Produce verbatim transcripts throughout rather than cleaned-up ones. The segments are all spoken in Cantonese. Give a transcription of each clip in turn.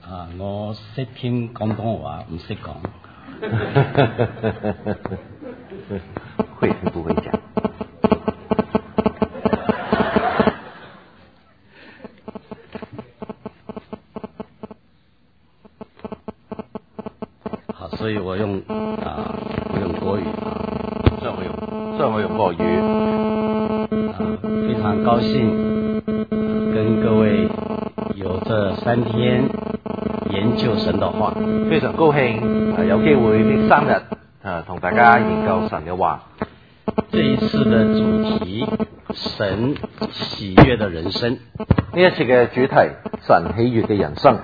啊，我識聽廣東話，唔識講。 會不會講？ 好，所以我用啊，我用國語啊， 所以我用，所以我用國語。 啊，非常高興跟各位有這三天研究神的話， 非常高興啊，有機會呢三日啊同大家研究神嘅話。 這一次的主題，神喜悅的人生。 呢一次嘅主題，神喜悅嘅人生。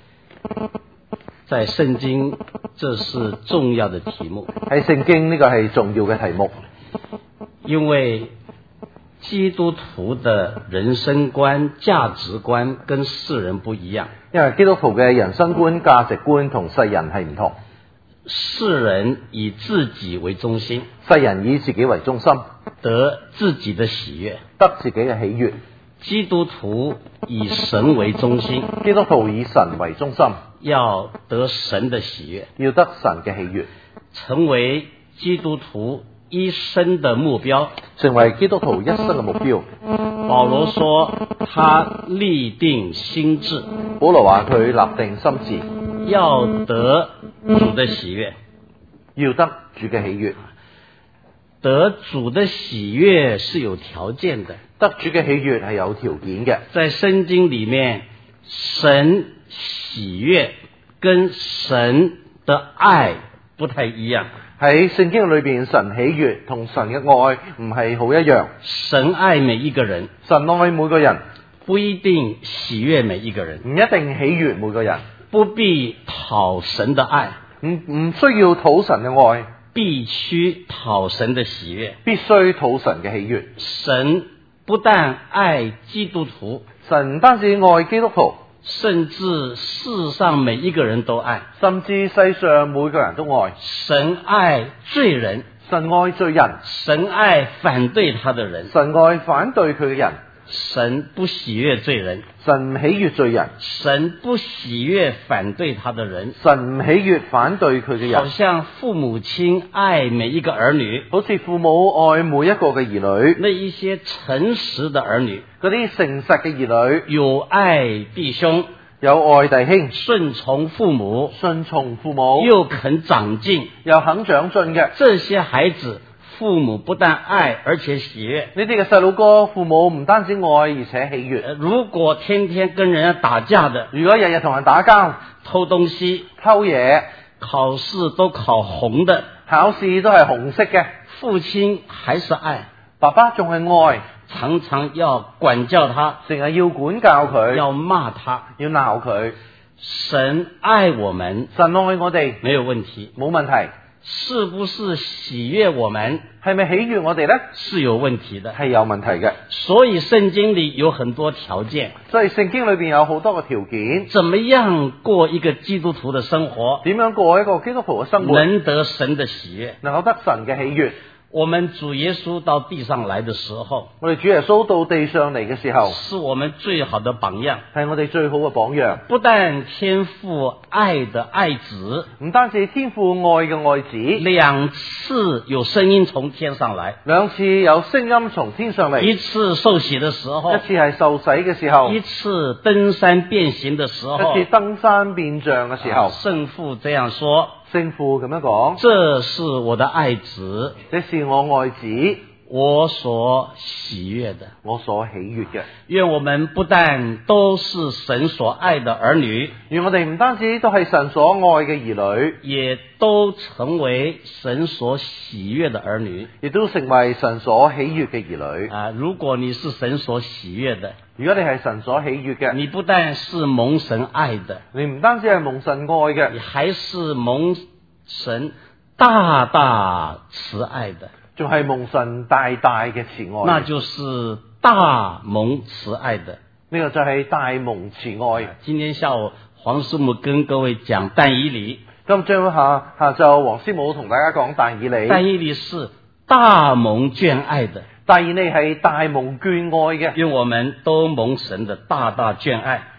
在聖經，這是重要的題目。 喺聖經呢個係重要嘅題目， 因為基督徒的人生觀、價值觀跟世人不一樣。 因為基督徒嘅人生觀、價值觀同世人係唔同。 世人以自己為中心， 世人以自己為中心， 得自己的喜悅， 得自己嘅喜悅。 基督徒以神為中心， 基督徒以神為中心， 要得神的喜悅， 要得神嘅喜悅， 成為基督徒一生的目標， 成為基督徒一生嘅目標。 保羅說他立定心志， 保羅話佢立定心志， 要得主的喜悅， 要得主嘅喜悅。 得主的喜悅是有條件的， 得主嘅喜悅係有條件嘅。 在聖經裏面，神喜悅跟神的愛不太一樣。 喺聖經裏邊，神喜悅同神嘅愛唔係好一樣。 神愛每一個人， 神愛每個人， 不一定喜悅每一個人， 唔一定喜悅每個人， 不必討神的愛， 唔唔需要討神嘅愛， 必須討神的喜悅， 必須討神嘅喜悅。 神不但愛基督徒， 神唔單止愛基督徒， 甚至世上每一個人都愛， 甚至世上每個人都愛。 神愛罪人， 神愛罪人， 神愛反對他的人， 神愛反對佢嘅人。 神不喜悅罪人， 神唔喜悅罪人， 神不喜悅反對他的人， 神唔喜悅反對佢嘅人。 好像父母親愛每一個兒女， 好似父母愛每一個嘅兒女， 那一些誠實的兒女， 嗰啲誠實嘅兒女， 有愛弟兄， 有愛弟兄， 順從父母， 順從父母， 又肯長進， 又肯長進嘅。 這些孩子父母不但愛而且喜悅。 呢啲嘅細路哥，父母唔單止愛而且喜悅。 如果天天跟人家打架的， 如果日日同人打交、 偷東西、 偷嘢， 考試都考紅的， 考試都係紅色嘅， 父親還是愛， 爸爸仲係愛， 常常要管教他， 成日要管教佢， 要罵他， 要鬧佢。 神愛我們， 神愛我哋， 沒有問題， 冇問題。 是不是喜悅我們？ 係咪喜悅我哋呢？ 是有問題的， 係有問題嘅。 所以聖經裏有很多條件， 所以聖經裏邊有好多個條件， 怎麼樣過一個基督徒的生活？ 點樣過一個基督徒嘅生活， 能得神的喜悅， 能夠得神嘅喜悅。 我們主耶穌到地上來的時候， 我哋主耶穌到地上嚟嘅時候， 是我們最好的榜樣， 係我哋最好嘅榜樣。 不但天父愛的愛子， 唔單止天父愛嘅愛子， 兩次有聲音從天上來， 兩次有聲音從天上嚟， 一次受洗的時候， 一次係受洗嘅時候， 一次登山變形的時候， 一次登山變像嘅時候。 聖父這樣說， 聖父咁樣講， 這是我的愛子， 這是我愛子， 我所喜悅的， 我所喜悅嘅。 願我們不但都是神所愛的兒女， 願我哋唔單止都係神所愛嘅兒女， 也都成為神所喜悅的兒女， 亦都成為神所喜悅嘅兒女。 啊，如果你是神所喜悅的， 如果你係神所喜悅嘅， 你不但是蒙神愛的， 你唔單止係蒙神愛嘅， 你還是蒙神大大慈愛的， 仲係蒙神大大嘅慈愛。 那就是大蒙慈愛的。 呢個就係大蒙慈愛。 今天下午黃師母跟各位講但以理， 今朝下下晝黃師母同大家講但以理。 但以理是大蒙眷愛的， 但以理係大蒙眷愛嘅。 願我們都蒙神的大大眷愛。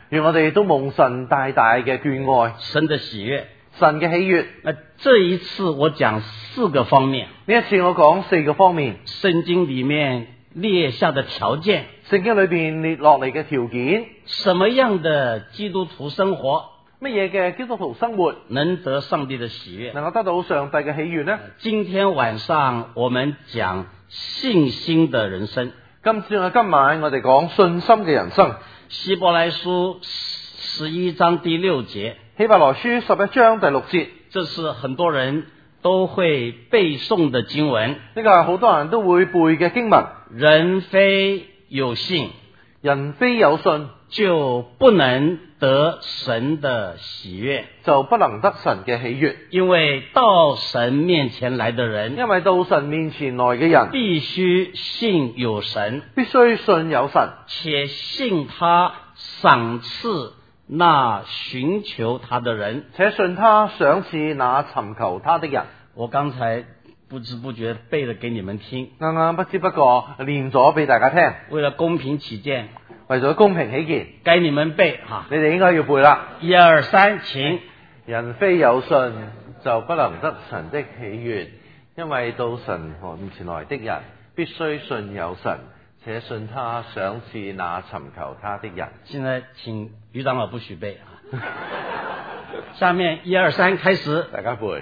願我哋都蒙神大大嘅眷愛， 神的喜悦。 神嘅喜悅。 那這一次我講四個方面， 呢一次我講四個方面， 聖經裏面列下的條件， 聖經裏邊列落嚟嘅條件， 什麼樣的基督徒生活， 乜嘢嘅基督徒生活能得上帝的喜悅， 能夠得到上帝嘅喜悅呢？ 今天晚上我們講信心的人生。 今次我今晚我哋講信心嘅人生。 希伯來書十一章第六節， 希伯來書十一章第六節， 這是很多人都會背誦的經文。 呢個係好多人都會背嘅經文。 人非有信， 人非有信， 就不能得神的喜悅， 就不能得神嘅喜悅。 因為到神面前來的人， 因為到神面前來嘅人， 必須信有神， 必須信有神， 且信他賞賜那尋求他的人， 且信他賞賜那尋求他的人。 我剛才不知不覺背了給你們聽， 啱啱不知不覺念咗俾大家聽， 為了公平起見， 為咗公平起見， 該你們背哈。 你哋應該要背啦。 一二三，請。 人非有信，就不能得神的喜悅，因為到神面前來的人，必須信有神，且信他賞賜那尋求他的人。 現在請余長老不許背啊。下面一二三開始， 大家背。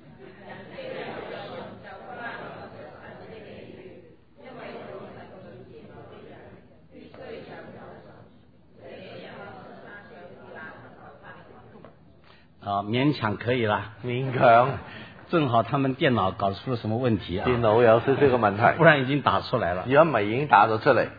啊，勉強可以啦， 勉強。 正好他們電腦搞出了什麼問題啊？ 電腦有少少嘅問題， 不然已經打出來了。 如果唔係已經打咗出嚟。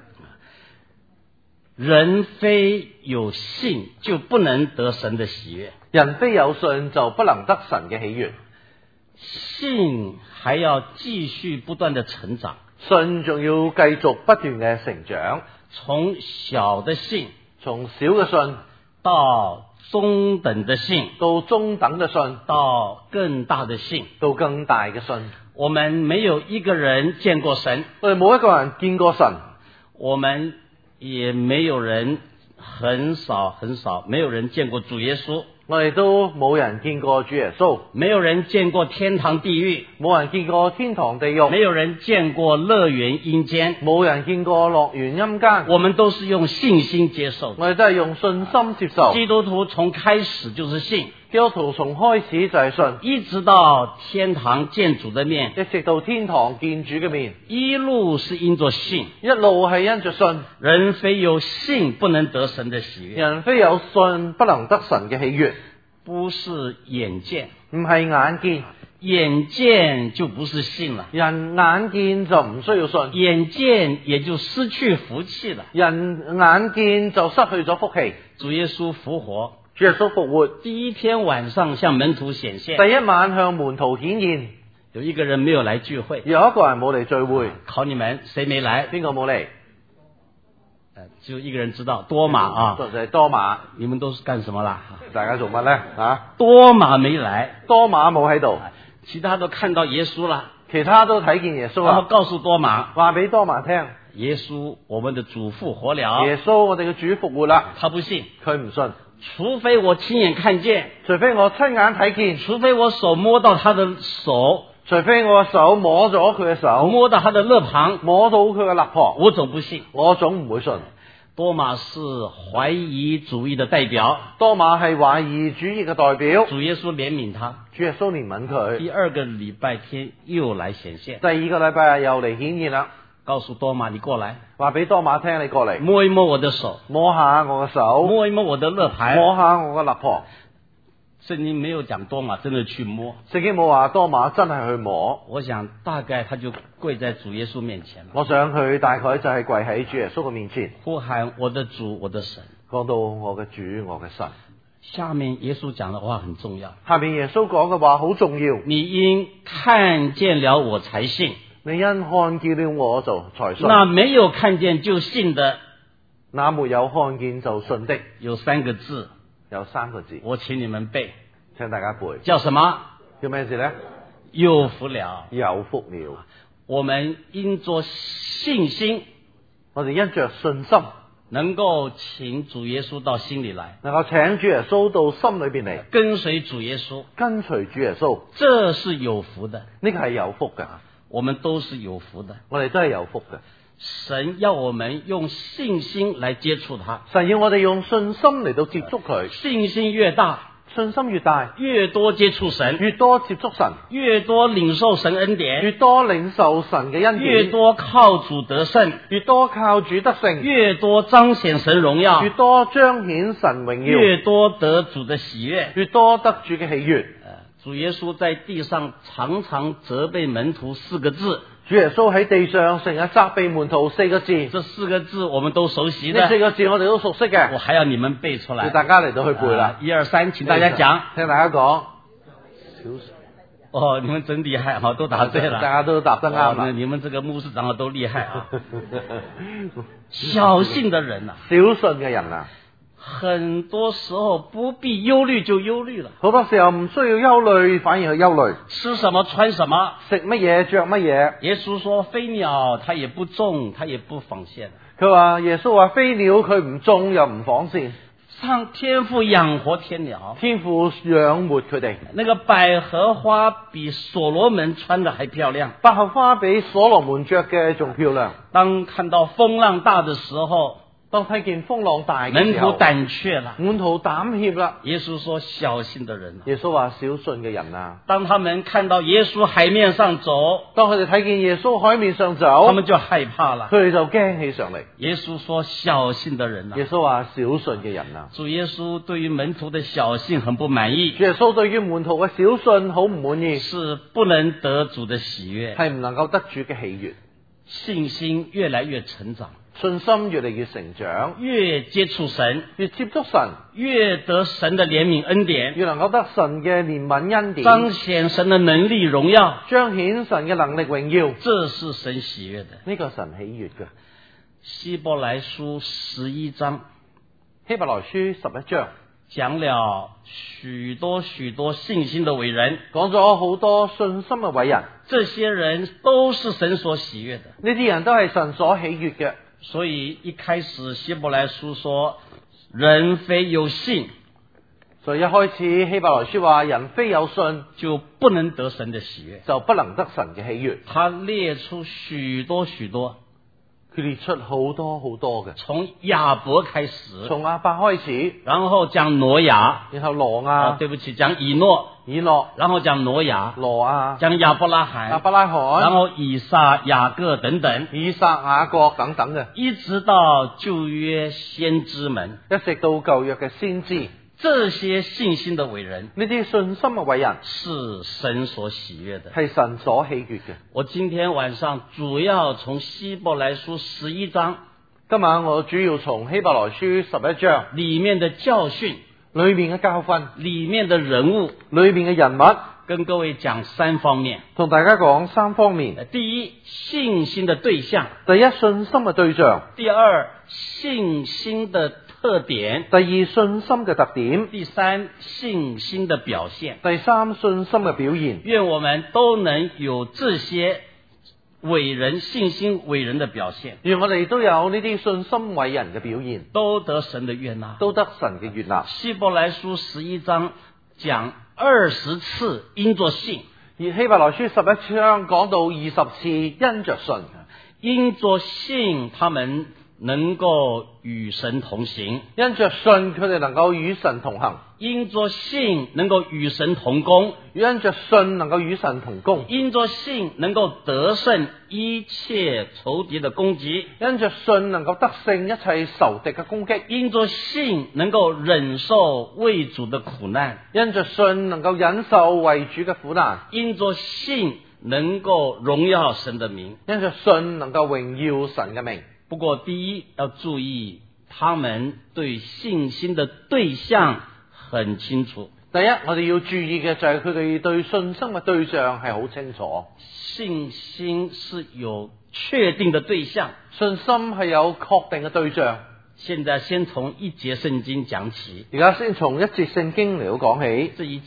人非有信，就不能得神的喜悅。 人非有信，就不能得神嘅喜悅。 信還要繼續不斷的成長， 信仲要繼續不斷嘅成長， 從小的信， 從小嘅信到中等的信， 到中等嘅信， 到更大的信， 到更大嘅信。 我們沒有一個人見過神， 我哋冇一個人見過神， 我們也沒有人很少很少，沒有人見過主耶穌， 我哋都冇人見過主耶穌， 沒有人見過天堂地獄， 冇人見過天堂地獄， 沒有人見過樂園陰間， 冇人見過樂園陰間。 我們都是用信心接受， 我哋都係用信心接受。 基督徒從開始就是信， 基督徒從開始就係信， 一直到天堂見主的面， 一直到天堂見主嘅面， 一路是因着信， 一路係因着信。 人非有信不能得神的喜悅， 人非有信不能得神嘅喜悅， 不是眼見， 唔係眼見， 眼見就不是信了， 人眼見就唔需要信， 眼見也就失去福氣了。 人眼見就失去咗福氣。 主耶穌復活， 主耶穌復活， 第一天晚上向門徒顯現， 第一晚向門徒顯現， 有一個人沒有來聚會， 有一個人冇嚟聚會， 考你們誰沒來？ 邊個冇嚟？ 只有一個人知道，多馬啊， 就係多馬。 你們都是幹什麼啦？ 大家做乜呢？啊， 多馬沒來， 多馬冇喺度， 其他都看到耶穌了， 其他都睇見耶穌然後啦。 告訴多馬， 話俾多馬聽， 耶穌我們的主復活了。 耶穌我哋嘅主復活啦。 他不信， 佢唔信， 除非我親眼看見， 除非我親眼睇見， 除非我手摸到他的手， 除非我手摸咗佢嘅手， 摸到他的肋旁， 摸到佢嘅肋旁， 我總不信。 我總唔會信。 多馬是懷疑主義的代表， 多馬係懷疑主義嘅代表， 主耶穌憐憫他， 主耶穌憐憫佢。 第二個禮拜天又來顯現， 第二個禮拜日又嚟顯現啦， 告訴多馬你過來， 話俾多馬聽，你過嚟摸一摸我的手， 摸下我嘅手， 摸一摸我的肋旁。 摸下我嘅肋旁。 聖經沒有講多馬真的去摸， 聖經冇話多馬真係去摸， 我想大概他就跪在主耶穌面前了， 我想佢大概就係跪喺主耶穌嘅面前， 呼喊我的主我的神。 講到我嘅主我嘅神。 下面耶穌講的話很重要， 下面耶穌講嘅話好重要， 你因看見了我才信， 你因看見了我就才信。 那沒有看見就信的， 那沒有看見就信的， 有三個字， 有三個字， 我請你們背， 請大家背， 叫什麼？ 叫咩字呢？ 有福了。 有福了。 我們因着信心， 我哋因着信心， 能夠請主耶穌到心裏來， 能夠請主耶穌到心裏邊嚟， 跟隨主耶穌， 跟隨主耶穌， 這是有福的。 呢個係有福嘅， 我們都是有福的。 我哋都係有福嘅。 神要我們用信心來接觸他， 神要我哋用信心嚟到接觸佢， 信心越大， 信心越大， 越多接觸神， 越多接觸神， 越多領受神恩典， 越多領受神嘅恩典， 越多靠主得勝， 越多靠主得勝， 越多彰顯神榮耀， 越多彰顯神榮耀， 越多得主的喜悅， 越多得主嘅喜悅。 主耶穌在地上常常責備門徒四個字， 主耶穌喺地上成日責備門徒四個字， 這四個字我們都熟悉的， 呢四個字我哋都熟悉嘅， 我還要你們背出來， 要大家嚟到去背啦。 一二三，請大家講， 聽大家講。 哦，你們真厲害，好，都答對了， 大家都答得啱啦。 哦，你們這個牧師長得都厲害啊！小信的人啊， 小信嘅人啊， 很多時候不必憂慮就憂慮了， 好多時候唔需要憂慮，反而去憂慮。 吃什麼穿什麼， 食乜嘢着乜嘢。 耶穌說飛鳥它也不種，它也不紡線。 佢話耶穌話飛鳥佢唔種又唔紡線， 上天父養活天鳥， 天父養活佢哋。 那個百合花比所羅門穿的還漂亮， 百合花比所羅門着嘅仲漂亮。 當看到風浪大的時候， 當睇見風浪大嘅時候， 門徒膽怯了， 門徒膽怯啦。 耶穌說小心的人啊， 耶穌話小信嘅人啊， 當他們看到耶穌海面上走， 當佢哋睇見耶穌海面上走， 他們就害怕了， 佢哋就驚起上嚟。 耶穌說小心的人啊， 耶穌話小信嘅人啊， 主耶穌對於門徒的小信很不滿意， 主耶穌對於門徒嘅小信好唔滿意， 是不能得主的喜悅， 係唔能夠得主嘅喜悅， 信心越來越成長， 信心越嚟越成長， 越接觸神， 越接觸神， 越得神的憐憫恩典， 越能夠得神嘅憐憫恩典， 彰顯神的能力榮耀， 彰顯神嘅能力榮耀， 這是神喜悅的。 呢個神喜悅嘅。 希伯來書十一章， 希伯來書十一章講了許多許多信心的偉人， 講咗好多信心嘅偉人， 這些人都是神所喜悅的， 呢啲人都係神所喜悅嘅。 所以一開始希伯來書說人非有信， 所以一開始希伯來書話人非有信就不能得神的喜悅， 就不能得神嘅喜悅。 他列出許多許多， 佢列出好多好多嘅， 從亞伯開始， 從亞伯開始， 然後講挪亞， 然後挪亞、 啊，對不起，講以諾， 以諾， 然後講挪亞， 挪亞， 講亞伯拉罕， 亞伯拉罕， 然後以撒、雅各等等， 以撒、雅各等等嘅， 一直到舊約先知們， 一直到舊約嘅先知， 這些信心的偉人， 呢啲信心嘅偉人是神所喜悅的， 係神所喜悅嘅。 我今天晚上主要從希伯來書十一章， 今晚我主要從希伯來書十一章裏面的教訓， 裏面嘅教訓， 裏面的人物， 裏面嘅人物， 跟各位講三方面。 同大家講三方面。 第一，信心的對象； 第一，信心嘅對象； 第二，信心的特點； 第二，信心嘅特點； 第三，信心的表現。 第三，信心嘅表現。 願我們都能有這些偉人信心偉人的表現， 願我哋都有呢啲信心偉人嘅表現， 都得神的悅納， 都得神嘅悅納。 希伯來書十一章講二十次因着信， 而希伯來書十一章講到二十次因着信， 因着信他們能夠與神同行， 因着信佢哋能夠與神同行， 因着信能夠與神同工， 因着信能夠與神同工， 因着信能夠得勝一切仇敵的攻擊， 因着信能夠得勝一切仇敵嘅攻擊， 因着信能夠忍受為主的苦難， 因着信能夠忍受為主嘅苦難， 因着信能夠榮耀神的名， 因着信能夠榮耀神嘅名。 不過第一要注意，他們對信心的對象很清楚。 第一，我哋要注意嘅就係佢哋對信心嘅對象係好清楚。 信心是有確定的對象， 信心係有確定嘅對象。 現在先從一節聖經講起， 而家先從一節聖經嚟到講起。 這一節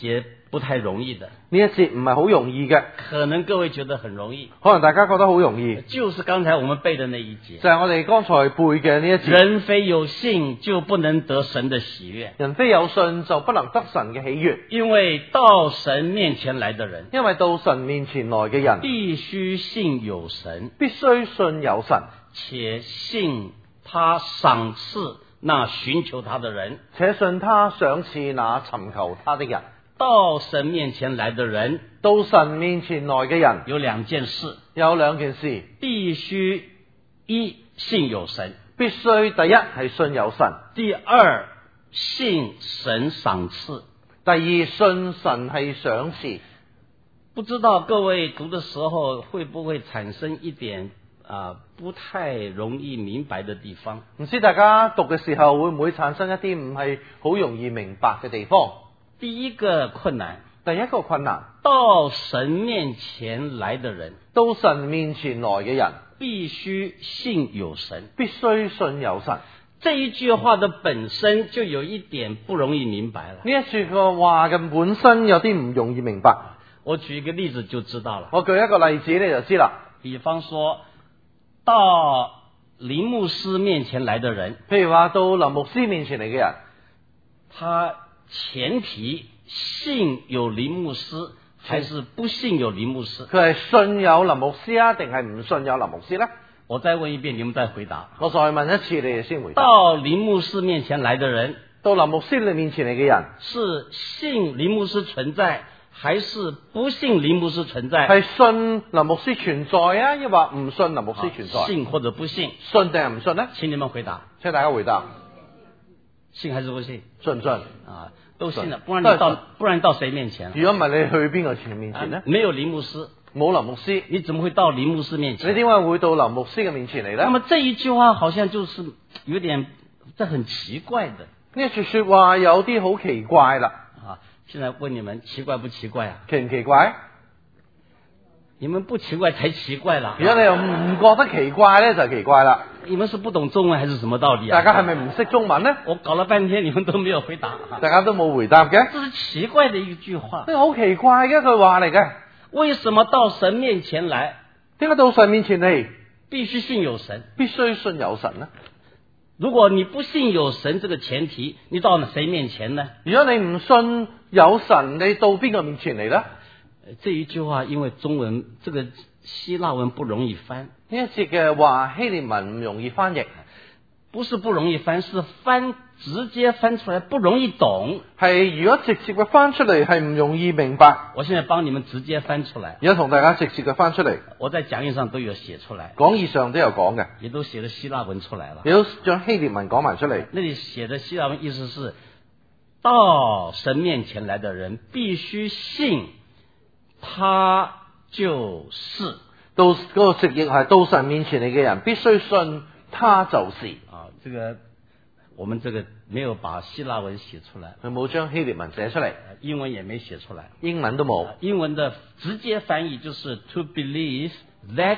不太容易的。 呢一節唔係好容易嘅， 可能各位覺得很容易， 可能大家覺得好容易， 就是剛才我們背的那一節， 就係我哋剛才背嘅呢一節。 人非有信就不能得神的喜悅， 人非有信就不能得神嘅喜悅， 因為到神面前來的人， 因為到神面前來嘅人必須信有神， 必須信有神， 且信他賞賜那尋求他的人， 且信他賞賜那尋求他的人。 到神面前來的人， 到神面前來嘅人有兩件事， 有兩件事， 必須一信有神， 必須第一係信有神， 第二信神賞賜。 第二信神係賞賜。 不知道各位讀的時候會不會產生一點啊、呃、不太容易明白的地方？ 唔知大家讀嘅時候會唔會產生一啲唔係好容易明白嘅地方？ 第一個困難， 第一個困難， 到神面前來的人， 到神面前來嘅人必須信有神， 必須信有神。 這一句話的本身就有一點不容易明白了。 呢一句嘅話嘅本身有啲唔容易明白。 我舉一個例子就知道了。 我舉一個例子你就知啦。 比方說到林牧師面前來的人， 譬如話到林牧師面前嚟嘅人， 他前提信有林牧師，還是不信有林牧師？ 佢係信有林牧師啊，定係唔信有林牧師呢？ 我再問一遍，你們再回答。 我再問一次，你哋先回答。 到林牧師面前來的人， 到林牧師你面前嚟嘅人， 是信林牧師存在，還是不信林牧師存在？ 係信林牧師存在啊，抑或唔信林牧師存在？ 信或者不信？ 信定係唔信呢？ 請你們回答。 請大家回答。 信還是不信？ 信唔信？ 啊，都信了，不然你到不然你到誰面前？ 如果唔係你去邊個前面前呢？ 啊，沒有林牧師， 冇林牧師， 你怎麼會到林牧師面前？ 你點解會到林牧師嘅面前嚟呢？ 那麼這一句話好像就是有點，這很奇怪的。 呢一句說話有啲好奇怪啦。 啊，現在問你們奇怪不奇怪啊？ 奇唔奇怪？ 你們不奇怪才奇怪啦。 如果你又唔覺得奇怪呢，就奇怪啦。 你們是不懂中文還是什麼道理啊？ 大家係咪唔識中文呢？ 我搞了半天，你們都沒有回答。 大家都冇回答嘅。 這是奇怪的一句話。 呢個好奇怪嘅一句話嚟嘅。 為什麼到神面前來？ 點解到神面前嚟必須信有神？ 必須信有神呢？ 如果你不信有神這個前提，你到誰面前呢？ 如果你唔信有神，你到邊個面前嚟呢？ 這一句話因為中文這個希臘文不容易翻。 呢一節嘅話希臘文唔容易翻譯， 不是不容易翻，是翻直接翻出來不容易懂。 係如果直接嘅翻出嚟係唔容易明白。 我現在幫你們直接翻出來。 而家同大家直接嘅翻出嚟。 我在講義上都有寫出來， 講義上都有講嘅， 也都寫了希臘文出來了。 也都將希臘文講埋出嚟。 那裡寫的希臘文意思是，到神面前來的人必須信，他就是。到嗰個直譯係到神面前嚟嘅人必須信他就是。 啊，這個我們這個沒有把希臘文寫出來， 佢冇將希臘文寫出嚟， 英文也沒寫出來， 英文都冇。 英文的直接翻譯就是 to believe that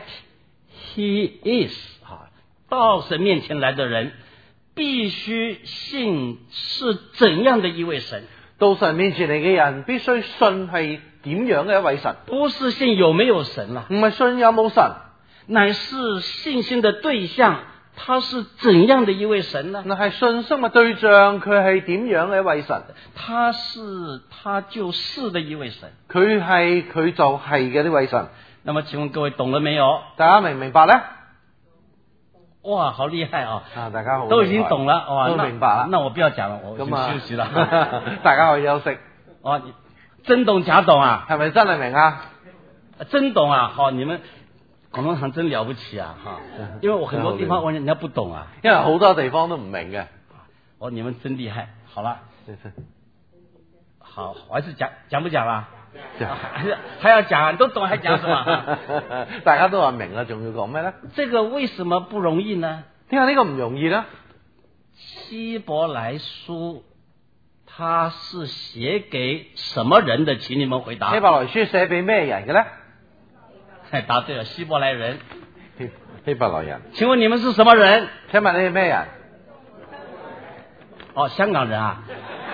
he is。啊，到神面前來的人必須信是怎樣的一位神。 到神面前嚟嘅人必須信係點樣嘅一位神， 不是信有沒有神啦， 唔係信有冇神， 乃是信心的對象，他是怎樣的一位神呢？ 那係信心嘅對象，佢係點樣嘅一位神？ 他是他就是的一位神， 佢係佢就係嘅呢位神。 那麼請問各位懂了沒有？ 大家明唔明白呢？ 哇，好厲害啊！ 啊，大家好， 都已經懂了，哇， 都明白啦。 那我不要講了，我先休息啦。 大家可以休息。 哦，真懂假懂啊？ 係咪真係明啊？ 真懂啊！好，你們廣東堂真了不起啊！哈，因為我很多地方我人家不懂啊， 因為好多地方都唔明嘅。 哦，你們真厲害。好了，好，還是講講不講啊？講，還是還要講，都懂還講什麼？ 大家都話明啦，仲要講咩咧？ 這個為什麼不容易呢？ 點解呢個唔容易呢？ 希伯來書，它是寫給什麼人的？請你們回答。 希伯來書寫俾咩人嘅咧？ 係答對了，希伯來人。 希希伯來人。 請問你們是什麼人？ 請問你係咩人？ 哦，香港人啊。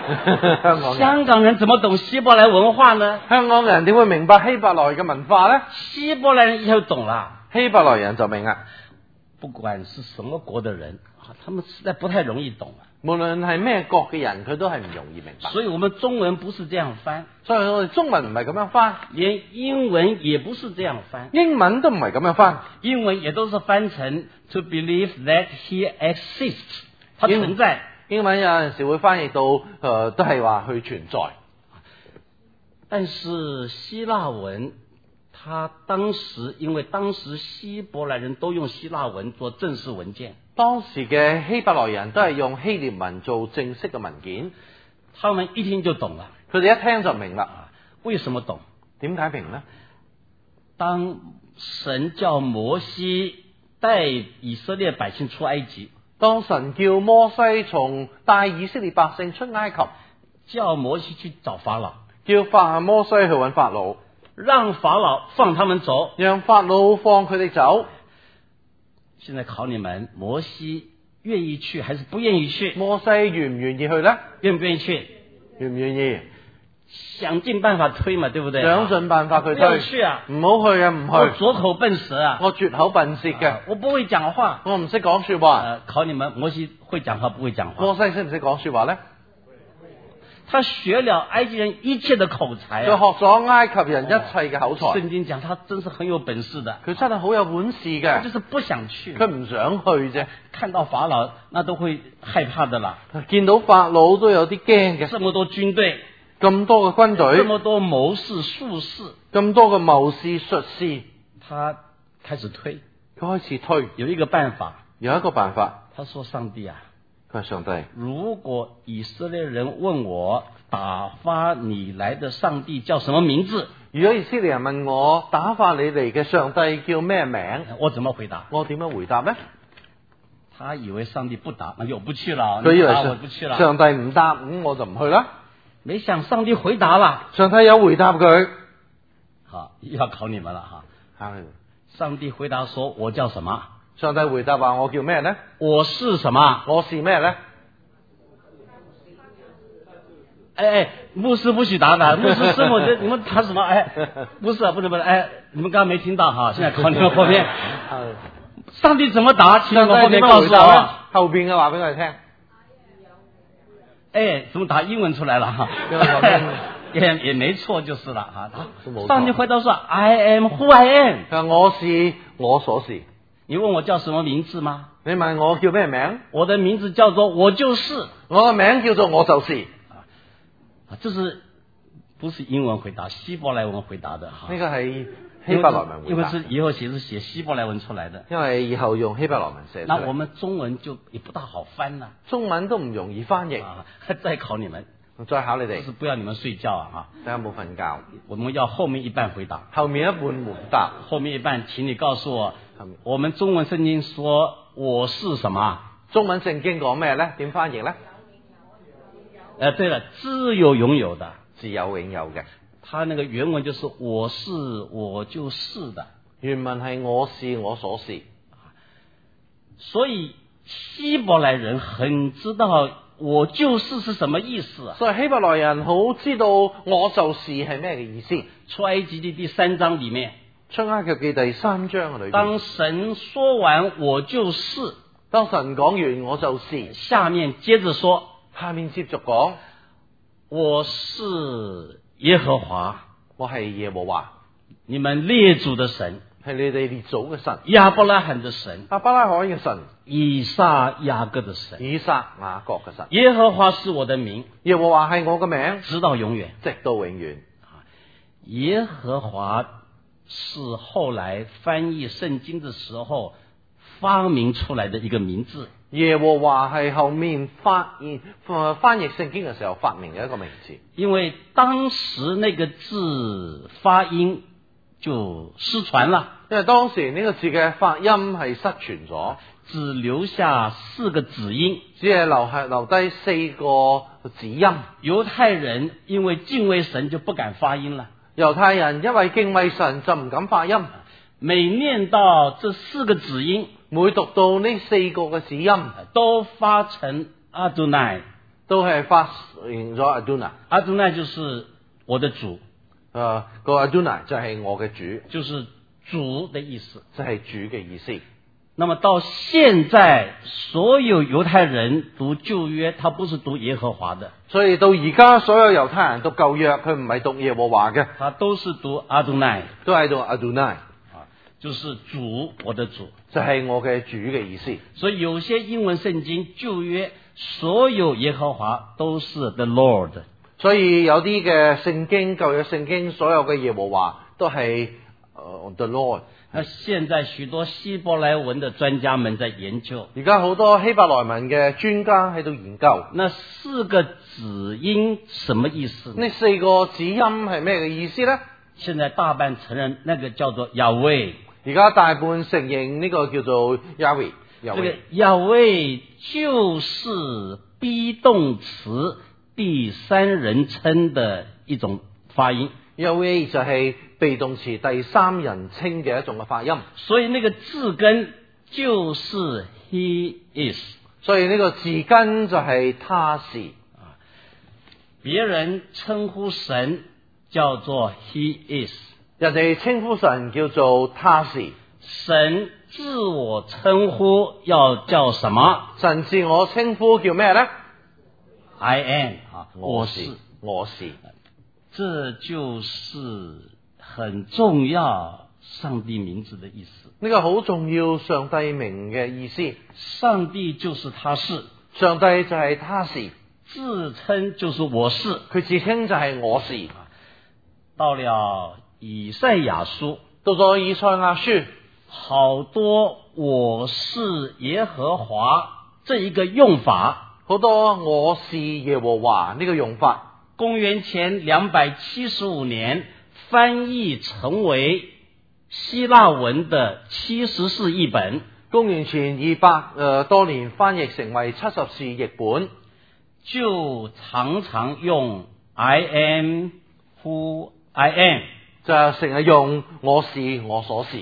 香港人香港人怎么懂希伯来文化呢？ 香港人點會明白希伯來嘅文化呢？ 希伯來人以後懂了。 希伯來人就明啦。 不管是什麼國的人啊，他們實在不太容易懂啊。 無論係咩國嘅人，佢都係唔容易明白。 所以我們中文不是這樣翻， 所以我哋中文唔係咁樣翻， 連英文也不是這樣翻， 英文都唔係咁樣翻， 英文也都是翻成 to believe that he exists， 他存在。 英文有陣時會翻譯到，誒、呃，都係話佢存在。 但是希臘文，他當時因為當時希伯來人都用希臘文做正式文件。 當時嘅希伯來人都係用希臘文做正式嘅文件， 他們一聽就懂了。 佢哋一聽就明啦。 為什麼懂？ 點解明呢？ 當神叫摩西帶以色列百姓出埃及， 當神叫摩西從帶以色列百姓出埃及， 叫摩西去找法老， 叫法摩西去揾法老， 讓法老放他們走， 讓法老放佢哋走。 現在考你們，摩西願意去還是不願意去？ 摩西願唔願意去呢？ 願不願意去？ 願唔願意？ 想盡辦法推嘛，對不對？ 想盡辦法去推。 不要去啊！ 唔好去啊！唔去。 我拙口笨舌啊！ 我絕口笨舌嘅、啊， 我不會講話， 我唔識講說話、 呃。考你們，摩西會講話不會講話？ 摩西識唔識講說話呢？ 他學了埃及人一切的口才、啊， 佢學咗埃及人一切嘅口才。 聖經講他真是很有本事的， 佢真係好有本事嘅， 他就是不想去， 佢唔想去啫。 看到法老，那都會害怕的啦。 見到法老都有啲驚嘅， 這麼多軍隊， 咁多嘅軍隊， 這麼多謀士術士， 咁多嘅謀士術士， 他開始推， 佢開始推， 有一個辦法， 有一個辦法。 他說：上帝啊， 佢話上帝， 如果以色列人問我打發你來的上帝叫什麼名字？ 如果以色列人問我打發你嚟嘅上帝叫咩名？ 我怎麼回答？ 我點樣回答呢？ 他以為上帝不答，那就我不去了。 佢以為我不去了。 上帝唔答，咁我就唔去啦。 沒想上帝回答了， 上帝有回答佢。 好，要考你們了哈。 係。 上帝回答說：我叫什麼？ 上帝回答話：我叫咩呢？ 我是什麼？ 我是咩呢？ 哎哎，牧師不許答的，牧師師母，你們答什麼？哎，不是，不是，不是，哎，你們剛剛沒聽到哈，現在考你們後面。上帝怎麼答？請你們後面告訴我。 後邊嘅話俾我哋聽。 哎，怎麼答？英文出來了哈。也也沒錯，就是了哈。上帝回答說：I am who I am。 我是我所是。 你問我叫什麼名字嗎？ 你問我叫咩名？ 我的名字叫做我就是。 我嘅名叫做我就是。 啊，這是不是英文回答？希伯來文回答的哈。 呢個係希伯來文回答。 因為是以後寫是寫希伯來文出來的。 因為以後用希伯來文寫。 那我們中文就也不大好翻啦。 中文都唔容易翻譯。 啊，再考你們。 再考你哋。 就是不要你們睡覺啊！ 大家冇瞓覺。 我們要後面一半回答。 後面一半回答。 後面一半，請你告訴我，我們中文聖經說我是什麼？ 中文聖經講咩咧？點翻譯咧？ 呃，對了，自有永有的， 自有永有嘅。 他那個原文就是我是我就是的。 原文係我是我所是。 所以希伯來人很知道我就是是什麼意思啊。 所以希伯來人好知道我就是係咩嘅意思。 出埃及記第三章裏面， 出埃及記第三章嘅裏面， 當神說完我就是， 當神講完我就是， 下面接着說。 下面接續講， 我是耶和華， 我係耶和華， 你們列祖的神， 係你哋列祖嘅神， 亞伯拉罕的神， 亞伯拉罕嘅神， 以撒雅各的神， 以撒雅各嘅神。 耶和華是我的名， 耶和華係我嘅名， 直到永遠， 直到永遠。 耶和華是後來翻譯聖經的時候發明出來的一個名字。 耶和華係後面發現翻譯聖經嘅時候發明嘅一個名字， 因為當時那個字發音就失傳了， 因為當時呢個字嘅發音係失傳咗， 只留下四個子音， 只係留係留低四個子音。 猶太人因為敬畏神就不敢發音了， 猶太人因為敬畏神就唔敢發音， 每念到這四個子音， 每讀到呢四個嘅子音， 都發成阿都奈， 都係發現咗 Adonai。 阿都奈就是我的主， 誒個 Adonai 就係我嘅主， 就是主的意思。 就係主嘅意思。 那麼到現在，所有猶太人讀舊約，他不是讀耶和華的， 所以到而家所有猶太人讀舊約，佢唔係讀耶和華嘅， 他都是讀阿都奈， 都係讀 Adonai， 啊，就是主，我的主， 就係我嘅主嘅意思。 所以有些英文聖經舊約，所有耶和華都是 the Lord。 所以有啲嘅聖經舊約聖經，所有嘅耶和華都係誒 the Lord。 那現在許多希伯來文的專家們在研究， 而家好多希伯來文嘅專家喺度研究， 那四個子音什麼意思呢？ 呢四個子音係咩嘅意思呢？ 現在大半承認那個叫做雅威， 而家大半承認呢個叫做 Yahweh。 這個雅威就是 be 動詞第三人稱的一種發音。 Yahweh 就係被動詞第三人稱嘅一種嘅發音， 所以那個字根就是 he is， 所以呢個字根就係他是。 別人稱呼神叫做 he is， 人哋稱呼神叫做他是， 神自我稱呼要叫什麼？ 神自我稱呼叫咩呢？ I am 啊， 我是，我是。 這就是很重要上帝名字的意思。 呢個好重要上帝名嘅意思。 上帝就是他是， 上帝就係他是， 自稱就是我是， 佢自稱就係我是。 到了以賽亞書， 到咗以賽亞書， 好多我是耶和華這一個用法， 好多我是耶和華呢個用法。 公元前兩百七十五年翻譯成為希臘文的七十士譯本， 公元前二百誒多年翻譯成為七十士譯本， 就常常用 I am who I am， 就成日用我是我所是。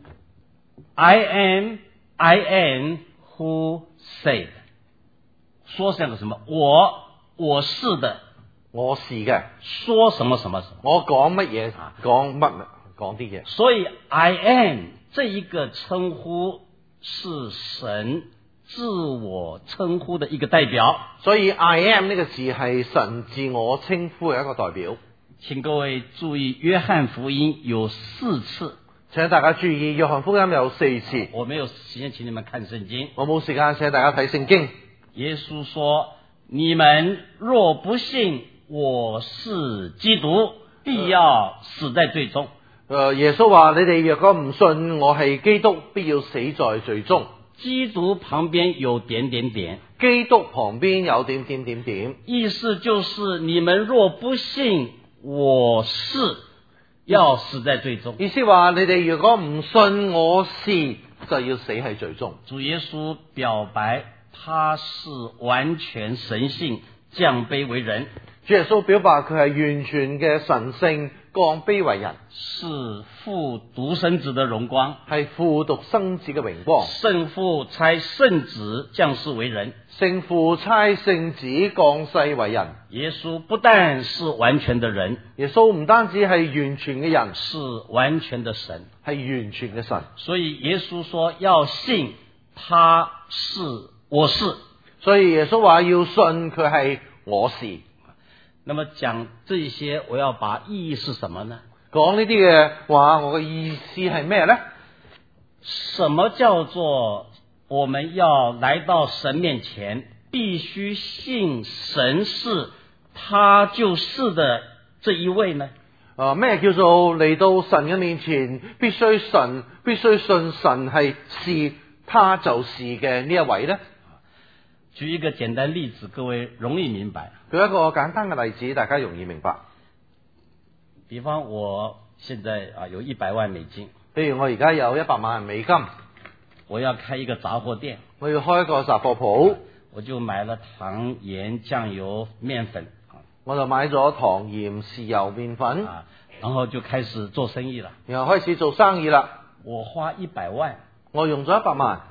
I am I am who said， 說像個什麼？我我是的。 我是嘅， 說什麼什麼什麼， 我講乜嘢講乜講啲嘢。 所以 I am 這一個稱呼是神自我稱呼的一個代表。 所以 I am 呢個字係神自我稱呼嘅一個代表。 請各位注意，約翰福音有四次， 請大家注意，約翰福音有四次。 我沒有時間請你們看聖經， 我冇時間請大家睇聖經。 耶穌說：你們若不信我是基督，必要死在罪中。 誒，耶穌話：你哋若果唔信我係基督，必要死在罪中。 基督旁邊有點點點， 基督旁邊有點點點點， 意思就是你們若不信我是，要死在罪中。 意思話你哋如果唔信我是，就要死喺罪中。 主耶穌表白他是完全神性，降卑為人。 主耶穌表白佢係完全嘅神性，降卑為人， 是父獨生子的榮光， 係父獨生子嘅榮光。 聖父差聖子降世為人， 聖父差聖子降世為人。 耶穌不但是完全的人， 耶穌唔單止係完全嘅人， 是完全的神， 係完全嘅神。 所以耶穌說要信他是我是， 所以耶穌話要信佢係我是。 那麼講這些，我要把意義是什麼呢？ 講呢啲嘅話，我嘅意思係咩呢？ 什麼叫做我們要來到神面前，必須信神是他就是的這一位呢？ 啊，咩叫做嚟到神嘅面前，必須神必須信神係是他就是嘅呢一位呢？ 舉一個簡單例子，各位容易明白。 舉一個簡單嘅例子，大家容易明白。 比方我現在啊有一百萬美金， 譬如我而家有一百萬美金， 我要開一個雜貨店， 我要開一個雜貨鋪， 我就買了糖、鹽、醬油、麵粉， 我就買咗糖、鹽、豉油、麵粉， 啊，然後就開始做生意了。 然後開始做生意啦。 我花一百萬， 我用咗一百萬，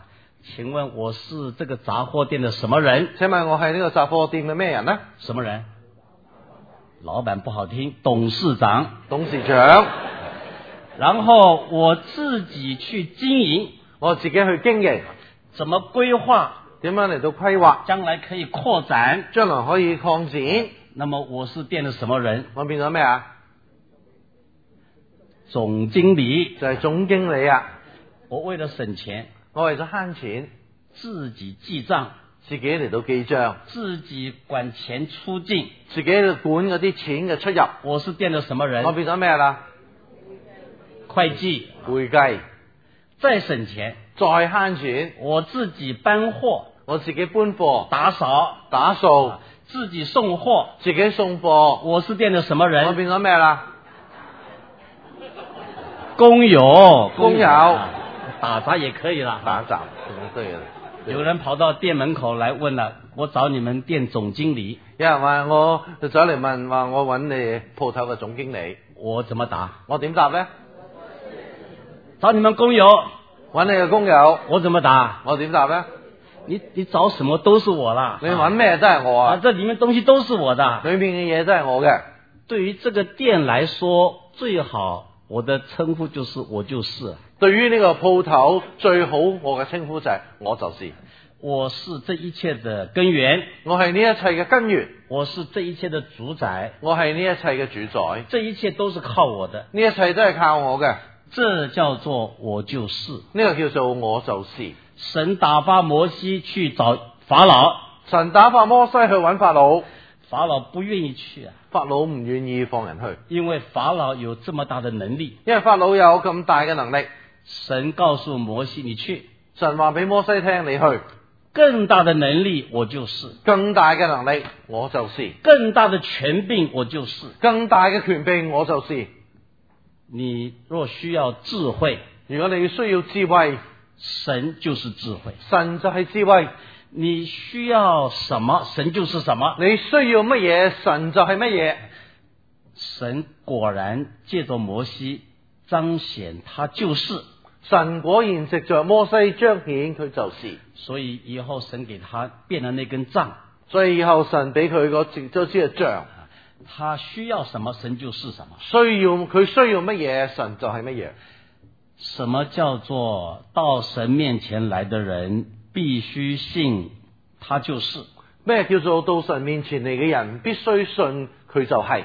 請問我是這個雜貨店的什麼人？ 請問我係呢個雜貨店嘅咩人呢？ 什麼人？老闆不好聽，董事長。 董事長。 然後我自己去經營， 我自己去經營， 怎麼規劃？ 點樣嚟到規劃？ 將來可以擴展， 將來可以擴展。 那麼我是店的什麼人？ 我變咗咩啊？ 總經理。 就係總經理啊！ 我為了省錢， 我為咗慳錢， 自己記賬， 自己嚟到記賬， 自己管錢出進， 自己嚟管嗰啲錢嘅出入。 我是店的什麼人？ 我變咗咩啦？ 會計。 會計。 再省錢， 再慳錢， 我自己搬貨， 我自己搬貨， 打掃， 打掃， 自己送貨， 自己送貨。 我是店的什麼人？ 我變咗咩啦？ 工友。 工友。 打雜也可以啦， 打雜對嘅。 有人跑到店門口來問了，我找你們店總經理。 有人話我就走嚟問話我揾你鋪頭嘅總經理， 我怎麼答？ 我點答咧？ 找你們工友， 揾你嘅工友， 我怎麼答？ 我點答咧？ 你你找什麼都是我啦， 你揾咩都係我啊， 啊，這裏面東西都是我的， 裏面嘅嘢都係我嘅。 對於這個店來說，最好我的稱呼就是我就是。 對於呢個鋪頭最好我嘅稱呼就係我就是。 我是這一切的根源， 我係呢一切嘅根源， 我是這一切的主宰， 我係呢一切嘅主宰， 這一切都是靠我的， 呢一切都係靠我嘅。 這叫做我就是， 呢個叫做我就是。 神打發摩西去找法老， 神打發摩西去揾法老， 法老不願意去啊， 法老唔願意放人去， 因為法老有這麼大的能力， 因為法老有咁大嘅能力。 神告訴摩西你去， 神話俾摩西聽你去， 更大的能力我就是， 更大嘅能力我就是， 更大的權柄我就是， 更大嘅權柄我就是。 你若需要智慧， 如果你需要智慧， 神就是智慧， 神就係智慧。 你需要什麼，神就是什麼。 你需要乜嘢，神就係乜嘢。 神果然借着摩西彰顯他就是， 神果然藉着摩西彰顯佢就是。 所以以後神給他變了那根杖， 所以以後神俾佢個直咗支嘅杖， 他需要什麼，神就是什麼。 需要佢需要乜嘢，神就係乜嘢。 什麼叫做到神面前來的人必須信他就是？ 咩叫做到神面前嚟嘅人必須信佢就係？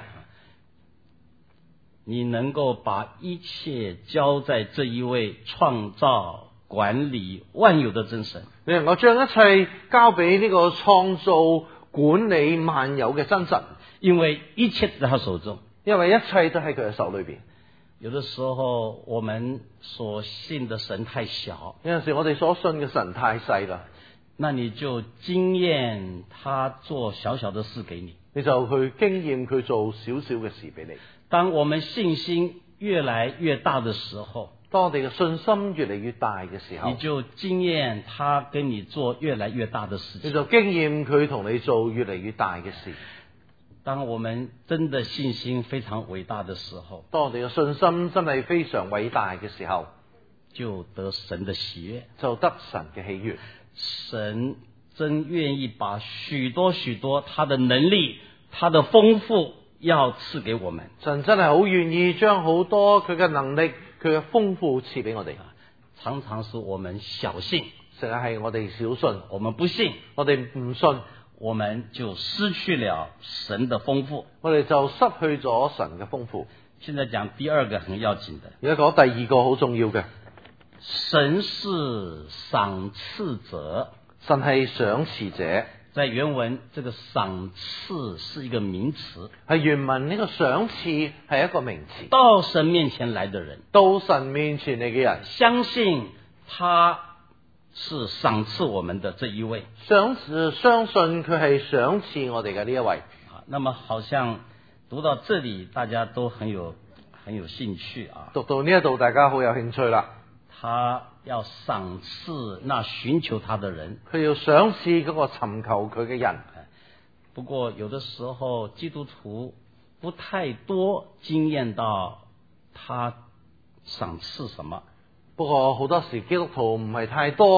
你能夠把一切交在這一位創造管理萬有的真神， 你能夠將一切交俾呢個創造管理萬有嘅真神， 因為一切在他手中， 因為一切都喺佢嘅手裏邊。 有的時候我們所信的神太小， 有陣時我哋所信嘅神太細啦， 那你就經驗他做小小的事給你， 你就去經驗佢做少少嘅事俾你。 當我們信心越來越大的時候， 當我哋嘅信心越嚟越大嘅時候， 你就經驗他跟你做越來越大的事情， 你就經驗佢同你做越嚟越大嘅事。 當我們真的信心非常偉大的時候， 當我哋嘅信心真係非常偉大嘅時候， 就得神的喜悅， 就得神嘅喜悅。 神真願意把許多許多他的能力，他的豐富要賜給我們。 神真係好願意將好多佢嘅能力，佢嘅豐富賜俾我哋。 常常是我們小信， 成日係我哋小信， 我們不信， 我哋唔信， 我們就失去了神的豐富， 我哋就失去咗神嘅豐富。 現在講第二個很要緊的， 而家講第二個好重要嘅， 神是賞賜者， 神係賞賜者。 在原文，這個賞賜是一個名詞， 係原文呢個賞賜係一個名詞。 到神面前來的人， 到神面前嚟嘅人， 相信他是賞賜我們的這一位， 相相信佢係賞賜我哋嘅呢一位。 啊，那麼好像讀到這裏，大家都很有很有興趣啊。 讀到呢一度，大家好有興趣啦。 他要賞賜那尋求他的人， 佢要賞賜嗰個尋求佢嘅人。 不過有的時候基督徒不太多經驗到他賞賜什麼。 不過好多時基督徒唔係太多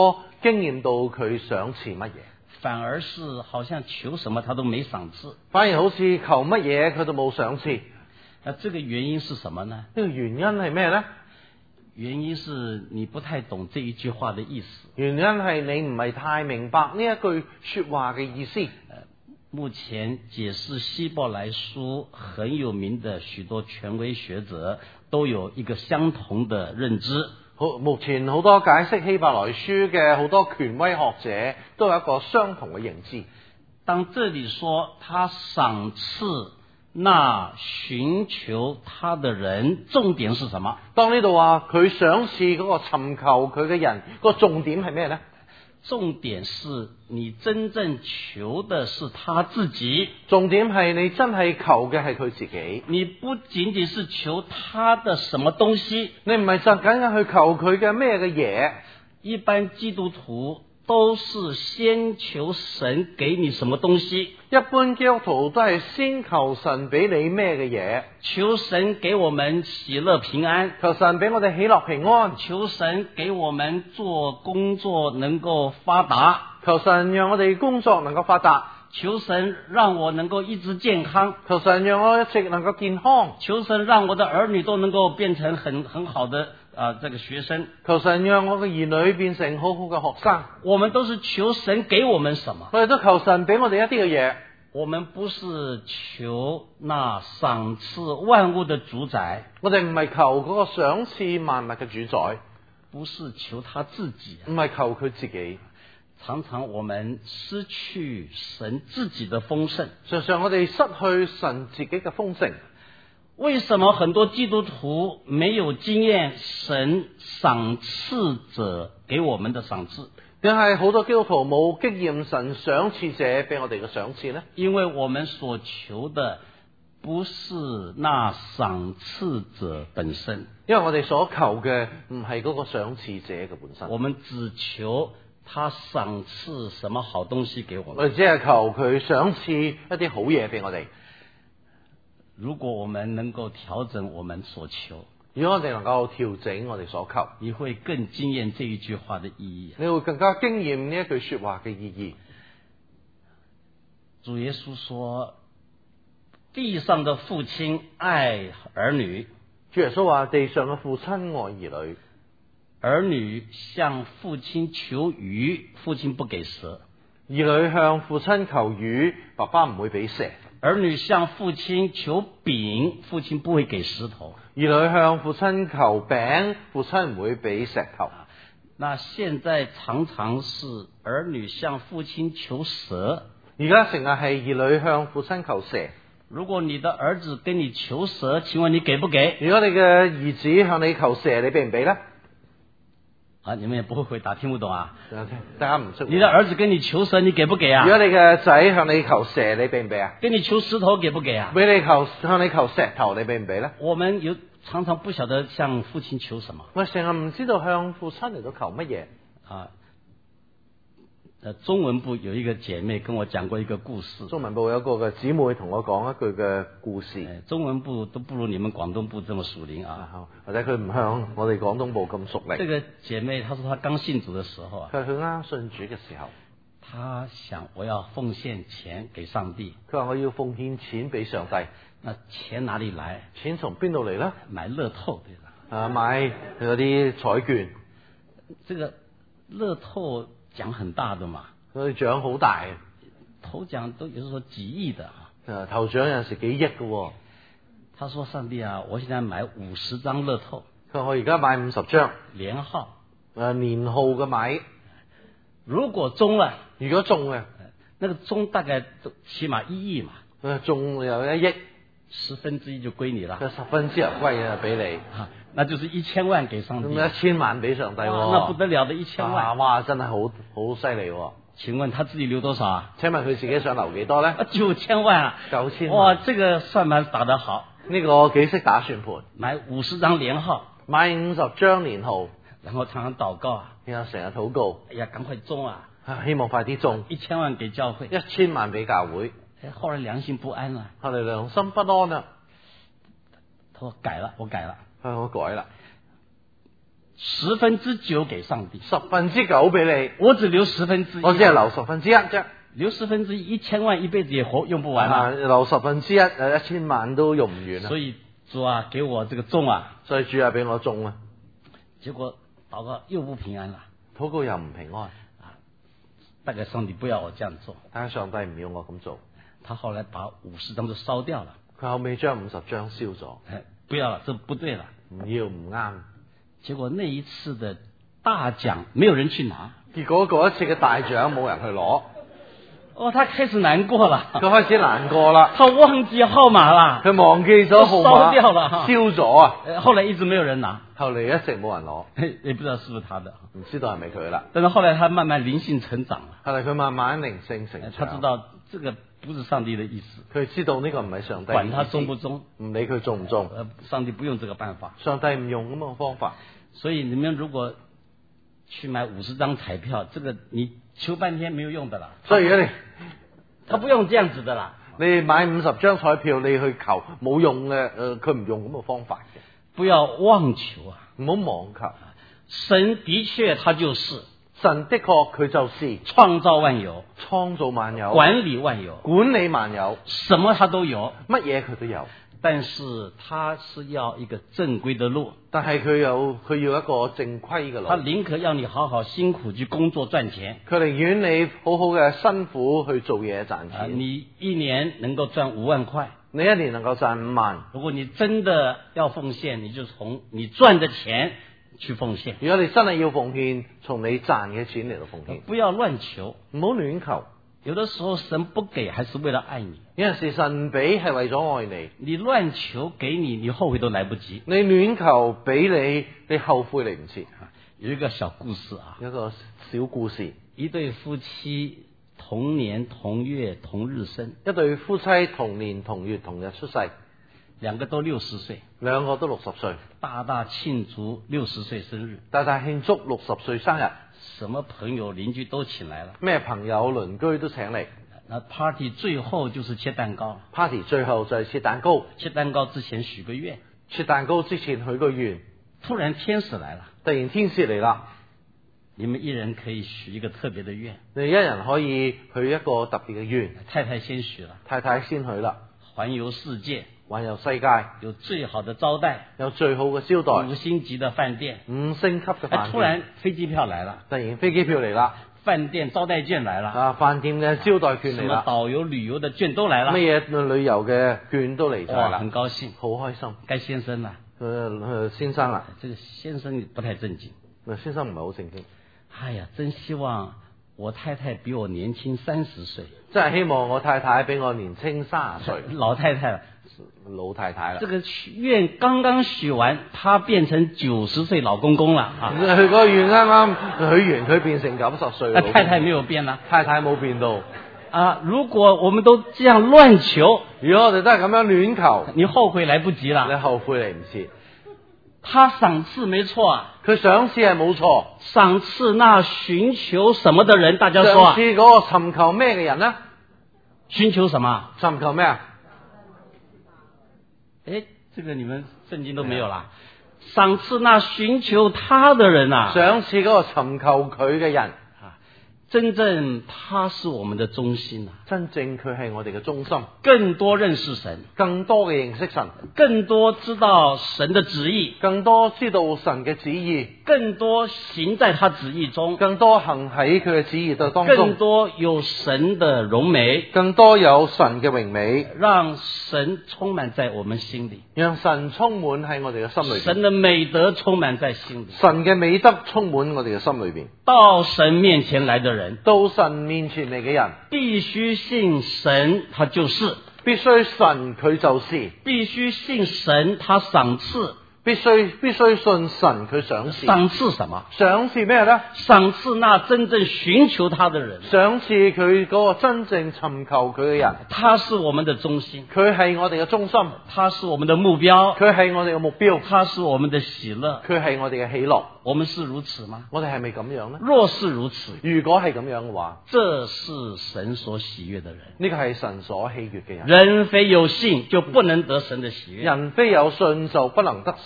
經驗到佢賞賜乜嘢， 反而是好像求什麼他都沒賞賜。 反而好似求乜嘢佢都冇賞賜。 那這個原因是什麼呢？ 呢個原因係咩呢？ 原因是你不太懂這一句話的意思。 原因係你唔係太明白呢一句說話嘅意思。 目前解釋希伯來書很有名的許多權威學者都有一個相同的認知。 好，目前好多解釋希伯來書嘅好多權威學者都有一個相同嘅認知。 當這裏說他賞賜那尋求他的人，重點是什麼？ 當呢度話佢賞賜嗰個尋求佢嘅人，個重點係咩呢？ 重點是你真正求的是他自己。 重點係你真係求嘅係佢自己。 你不僅僅是求他的什麼東西， 你唔係就緊緊去求佢嘅咩嘅嘢。 一般基督徒都是先求神給你什麼東西。 一般基督徒都係先求神俾你咩嘅嘢。 求神給我們喜樂平安， 求神俾我哋喜樂平安。 求神給我們做工作能夠發達， 求神讓我哋工作能夠發達。 求神讓我能夠一直健康， 求神讓我一直能夠健康。 求神讓我的兒女都能夠變成很很好的啊、呃、這個學生。 求神讓我嘅兒女變成好好嘅學生。 我們都是求神給我們什麼？ 我哋都求神俾我哋一啲嘅嘢。 我們不是求那賞賜萬物的主宰， 我哋唔係求嗰個賞賜萬物嘅主宰， 不是求他自己， 唔係求佢自己。 常常我們失去神自己的豐盛， 常常我哋失去神自己嘅豐盛。 為什麼很多基督徒沒有經驗神賞賜者給我們的賞賜？ 點解好多基督徒冇經驗神賞賜者俾我哋嘅賞賜呢？ 因為我們所求的不是那賞賜者本身， 因為我哋所求嘅唔係嗰個賞賜者嘅本身， 我們只求他賞賜什麼好東西給我們。 我哋只係求佢賞賜一啲好嘢俾我哋。 如果我們能夠調整我們所求， 如果我哋能夠調整我哋所求， 你會更經驗這一句話的意義。 你會更加經驗呢一句說話嘅意義。 主耶穌說，地上的父親愛兒女， 主耶穌話地上嘅父親愛兒女， 兒女向父親求魚，父親不給蛇； 兒女向父親求魚，爸爸唔會俾蛇； 兒女向父親求餅，父親不會給石頭。 兒女向父親求餅，父親唔會俾石頭。 那現在常常是兒女向父親求蛇， 而家成日係兒女向父親求蛇。 如果你的兒子跟你求蛇，請問你給不給？ 如果你嘅兒子向你求蛇，你俾唔俾呢？ 啊，你們也不會回答，聽不懂啊？ 大家唔識。 你的兒子跟你求蛇，你給不給啊？ 如果你嘅仔向你求蛇，你俾唔俾啊？ 跟你求石頭，給不給啊？ 俾你求向你求石頭，你俾唔俾呢？ 我們有常常不曉得向父親求什麼。 我成日唔知道向父親嚟到求乜嘢啊。中文部有一個姐妹跟我講過一個故事。 中文部有個嘅姊妹同我講一句嘅故事。 中文部都不如你們廣東部這麼屬靈啊， 或者佢唔向我哋廣東部咁熟靈。 這個姐妹，她說她剛信主的時候啊， 佢佢啱信主嘅時候， 她想我要奉獻錢給上帝。 佢話我要奉獻錢俾上帝。 那錢哪裏來？ 錢從邊度嚟呢？ 買樂透對啦。 啊，買嗰啲彩券。 這個樂透獎很大的嘛， 佢獎好大， 頭獎都有時候幾億的啊。 誒，頭獎有陣時幾億嘅。 他說：上帝啊，我現在買五十張樂透。 佢話我而家買五十張連號， 誒，年號嘅買。如果中了， 如果中嘅， 那個中大概都起碼一億嘛。 誒，中有一億， 十分之一就歸你啦。 十分之一歸啊俾你。 啊，那就是一千萬給上帝。 咁一千萬俾上帝， 那不得了的一千萬。 啊、哇，真係好好犀利。 請問他自己留多少啊？ 請問佢自己想留幾多咧？ 九千萬啊！ 九千萬。 哇，這個算盤打得好。 呢個幾識打算盤。 買五十張連號， 買五十張年號， 然後常常禱告啊， 然後成日禱告。 哎呀，趕快中啊！ 希望快啲中。 一千萬給教會， 一千萬俾教會。 哎，後來良心不安啦。 後來良心不安啦。 他說改了，我改了。 係我改啦。 十分之九給上帝， 十分之九俾你， 我只留十分之一， 我只係留十分之一啫。 留十分之一，一千萬一輩子也活用不完啦。 啊，留十分之一，誒一千萬都用唔完啦。 所以主啊，給我這個種啊， 所以主啊，俾我種啊， 結果禱告又不平安啦。 禱告又唔平安。 啊，大概上帝不要我這樣做， 但係上帝唔要我咁做。 他後來把五十張都燒掉了。 佢後尾將五十張燒咗。 哎，不要了，這不對了。 唔要唔啱。 結果那一次的大獎沒有人去拿。 結果嗰一次嘅大獎冇人去攞。 哦，他開始難過了。 佢開始難過啦。 他忘記號碼啦。 佢忘記咗號碼。 燒掉了哈。 燒咗啊！ 後來一直沒有人拿。 後嚟一直冇人攞。 也不知道是不是他的。 唔知道係咪佢啦。 但是後來他慢慢靈性成長了。 後來佢慢慢靈性成長。 他知道這個不是上帝的意思。 佢知道呢個唔係上帝。 管他中不中， 唔理佢中唔中。 上帝不用這個辦法。 上帝唔用咁嘅方法。 所以你們如果去買五十張彩票，這個你求半天沒有用的啦。 所以如果你他不用這樣子的啦。 你買五十張彩票，你去求冇用嘅，誒，佢唔用咁嘅方法嘅。 不要妄求啊， 唔好妄求。 神的確他就是神的確佢就是創造萬有， 創造萬有， 管理萬有， 管理萬有， 什麼他都有， 乜嘢佢都有。 但是他是要一個正規的路， 但係佢有佢要一個正規嘅路。 他寧可要你好好辛苦去工作賺錢， 佢寧願你好好嘅辛苦去做嘢賺錢。 啊，你一年能夠賺五萬塊， 你一年能夠賺五萬。 如果你真的要奉獻，你就從你賺的錢去奉獻。 如果你真係要奉獻，從你賺嘅錢嚟到奉獻， 不要亂求， 唔好亂求。 有的時候神不給，還是為了愛你。 有陣時神俾係為咗愛你， 你亂求給你，你後悔都來不及。 你亂求俾你，你後悔嚟唔切。 有一個小故事啊， 有一個小故事， 一對夫妻同年同月同日生， 一對夫妻同年同月同日出世， 兩個都六十歲， 兩個都六十歲， 大大慶祝六十歲生日， 大大慶祝六十歲生日， 什麼朋友鄰居都請來了， 咩朋友鄰居都請嚟。 那 party 最後就是切蛋糕 ，party 最後就係切蛋糕， 切蛋糕之前許個願， 切蛋糕之前許個願， 突然天使來了， 突然天使嚟啦， 你們一人可以許一個特別的願， 你一人可以許一個特別嘅願， 太太先許了， 太太先許啦， 環遊世界， 環遊世界， 有最好的招待， 有最好嘅招待， 五星級的飯店， 五星級嘅飯店， 突然飛機票來了， 突然飛機票嚟啦， 飯店招待券來了， 啊，飯店嘅招待券嚟啦， 什麼導遊旅遊的券都來了， 乜嘢旅遊嘅券都嚟晒啦， 很高興， 好開心。 該先生啦， 誒誒，先生啦， 這個先生不太正經， 先生唔係好正經。 哎呀，真希望我太太比我年輕三十歲， 真係希望我太太比我年輕三十歲， 老太太了， 老太太啦。 這個願剛剛許完，她變成九十歲老公公了啊！ 佢個願啱啱許完，佢變成九十歲。 太太沒有變啦， 太太冇變到。 啊，如果我們都這樣亂求， 如果我哋都係咁樣亂求， 你後悔來不及啦。 你後悔嚟唔切。 他賞賜沒錯啊， 佢賞賜係冇錯。 賞賜那尋求什麼的人，大家說啊？ 賞賜嗰個尋求咩嘅人呢？ 尋求什麼？ 尋求咩啊？ 誒，這個你們聖經都沒有啦。賞賜那尋求他的人啊， 賞賜嗰個尋求佢嘅人。 真正他是我們的中心啊！ 真正佢係我哋嘅中心， 更多認識神， 更多嘅認識神， 更多知道神的旨意， 更多知道神嘅旨意， 更多行在他旨意中， 更多行喺佢嘅旨意嘅當中， 更多有神的榮美， 更多有神嘅榮美， 讓神充滿在我們心裏， 讓神充滿喺我哋嘅心裏邊， 神的美德充滿在心裏， 神嘅美德充滿我哋嘅心裏邊。 到神面前來的人， 到神面前嚟嘅人， 必須信神，他就是； 必須神佢就是； 必須信神，他賞賜； 必須必須信神佢賞賜。 賞賜什麼？ 賞賜咩咧？ 賞賜那真正尋求他的人。 賞賜佢嗰個真正尋求佢嘅人。 他是我們的中心， 佢係我哋嘅中心； 他是我們的目標， 佢係我哋嘅目標； 他是我們的喜樂， 佢係我哋嘅喜樂。 我們是如此嗎？ 我哋係咪咁樣呢？ 若是如此， 如果係咁樣嘅話， 這是神所喜悅的人。 呢個係神所喜悅嘅人。 人非有信就不能得神的喜悅。 人非有信就不能得神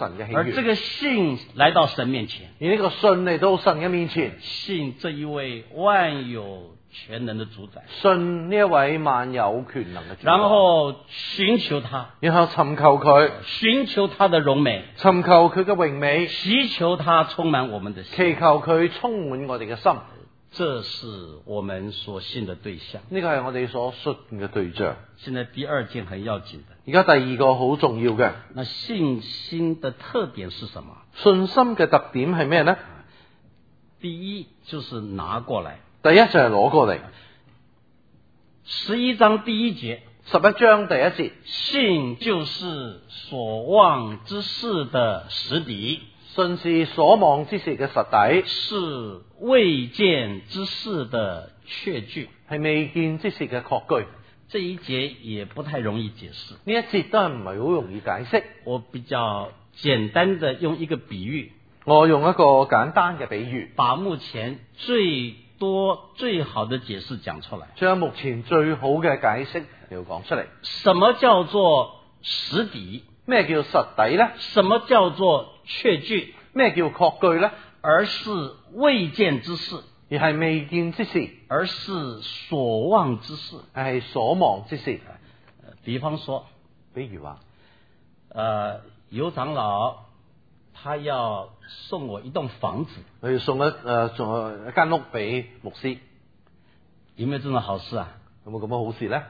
神嘅喜而這悅。 個信來到神面前， 而呢個信嚟到神嘅面前， 信這一位萬有全能的主宰， 信呢一位萬有權能嘅主宰， 然後尋求他， 然後尋求佢， 尋求他的榮美， 尋求佢嘅榮美， 祈求他充滿我們的心， 祈求佢充滿我哋嘅心。 這是我們所信的對象。 呢個係我哋所信嘅對象。 現在第二件很要緊的， 而家第二個好重要嘅， 那信心的特點是什麼？ 信心嘅特點係咩呢？ 第一就是拿過來。 第一就係攞過嚟。 十一章第一節， 十一章第一節， 信就是所望之事的實底， 信是所望之事嘅實底， 是未見之事的確據。 係未見之事嘅確據。 這一節也不太容易解釋， 呢一節都係唔係好容易解釋。 我比較簡單的用一個比喻， 我用一個簡單嘅比喻， 把目前最多最好的解釋講出來。 將目前最好嘅解釋要講出嚟。 什麼叫做實底？ 咩叫實底呢？ 什麼叫做確據？ 咩叫確據呢？ 而是未見之事， 而係未見之事， 而是所望之事， 係所望之事。 比方說， 比如話， 呃，尤長老他要送我一棟房子， 佢要送一誒送一間屋俾牧師， 有沒有這種好事啊？ 有冇咁嘅好事呢？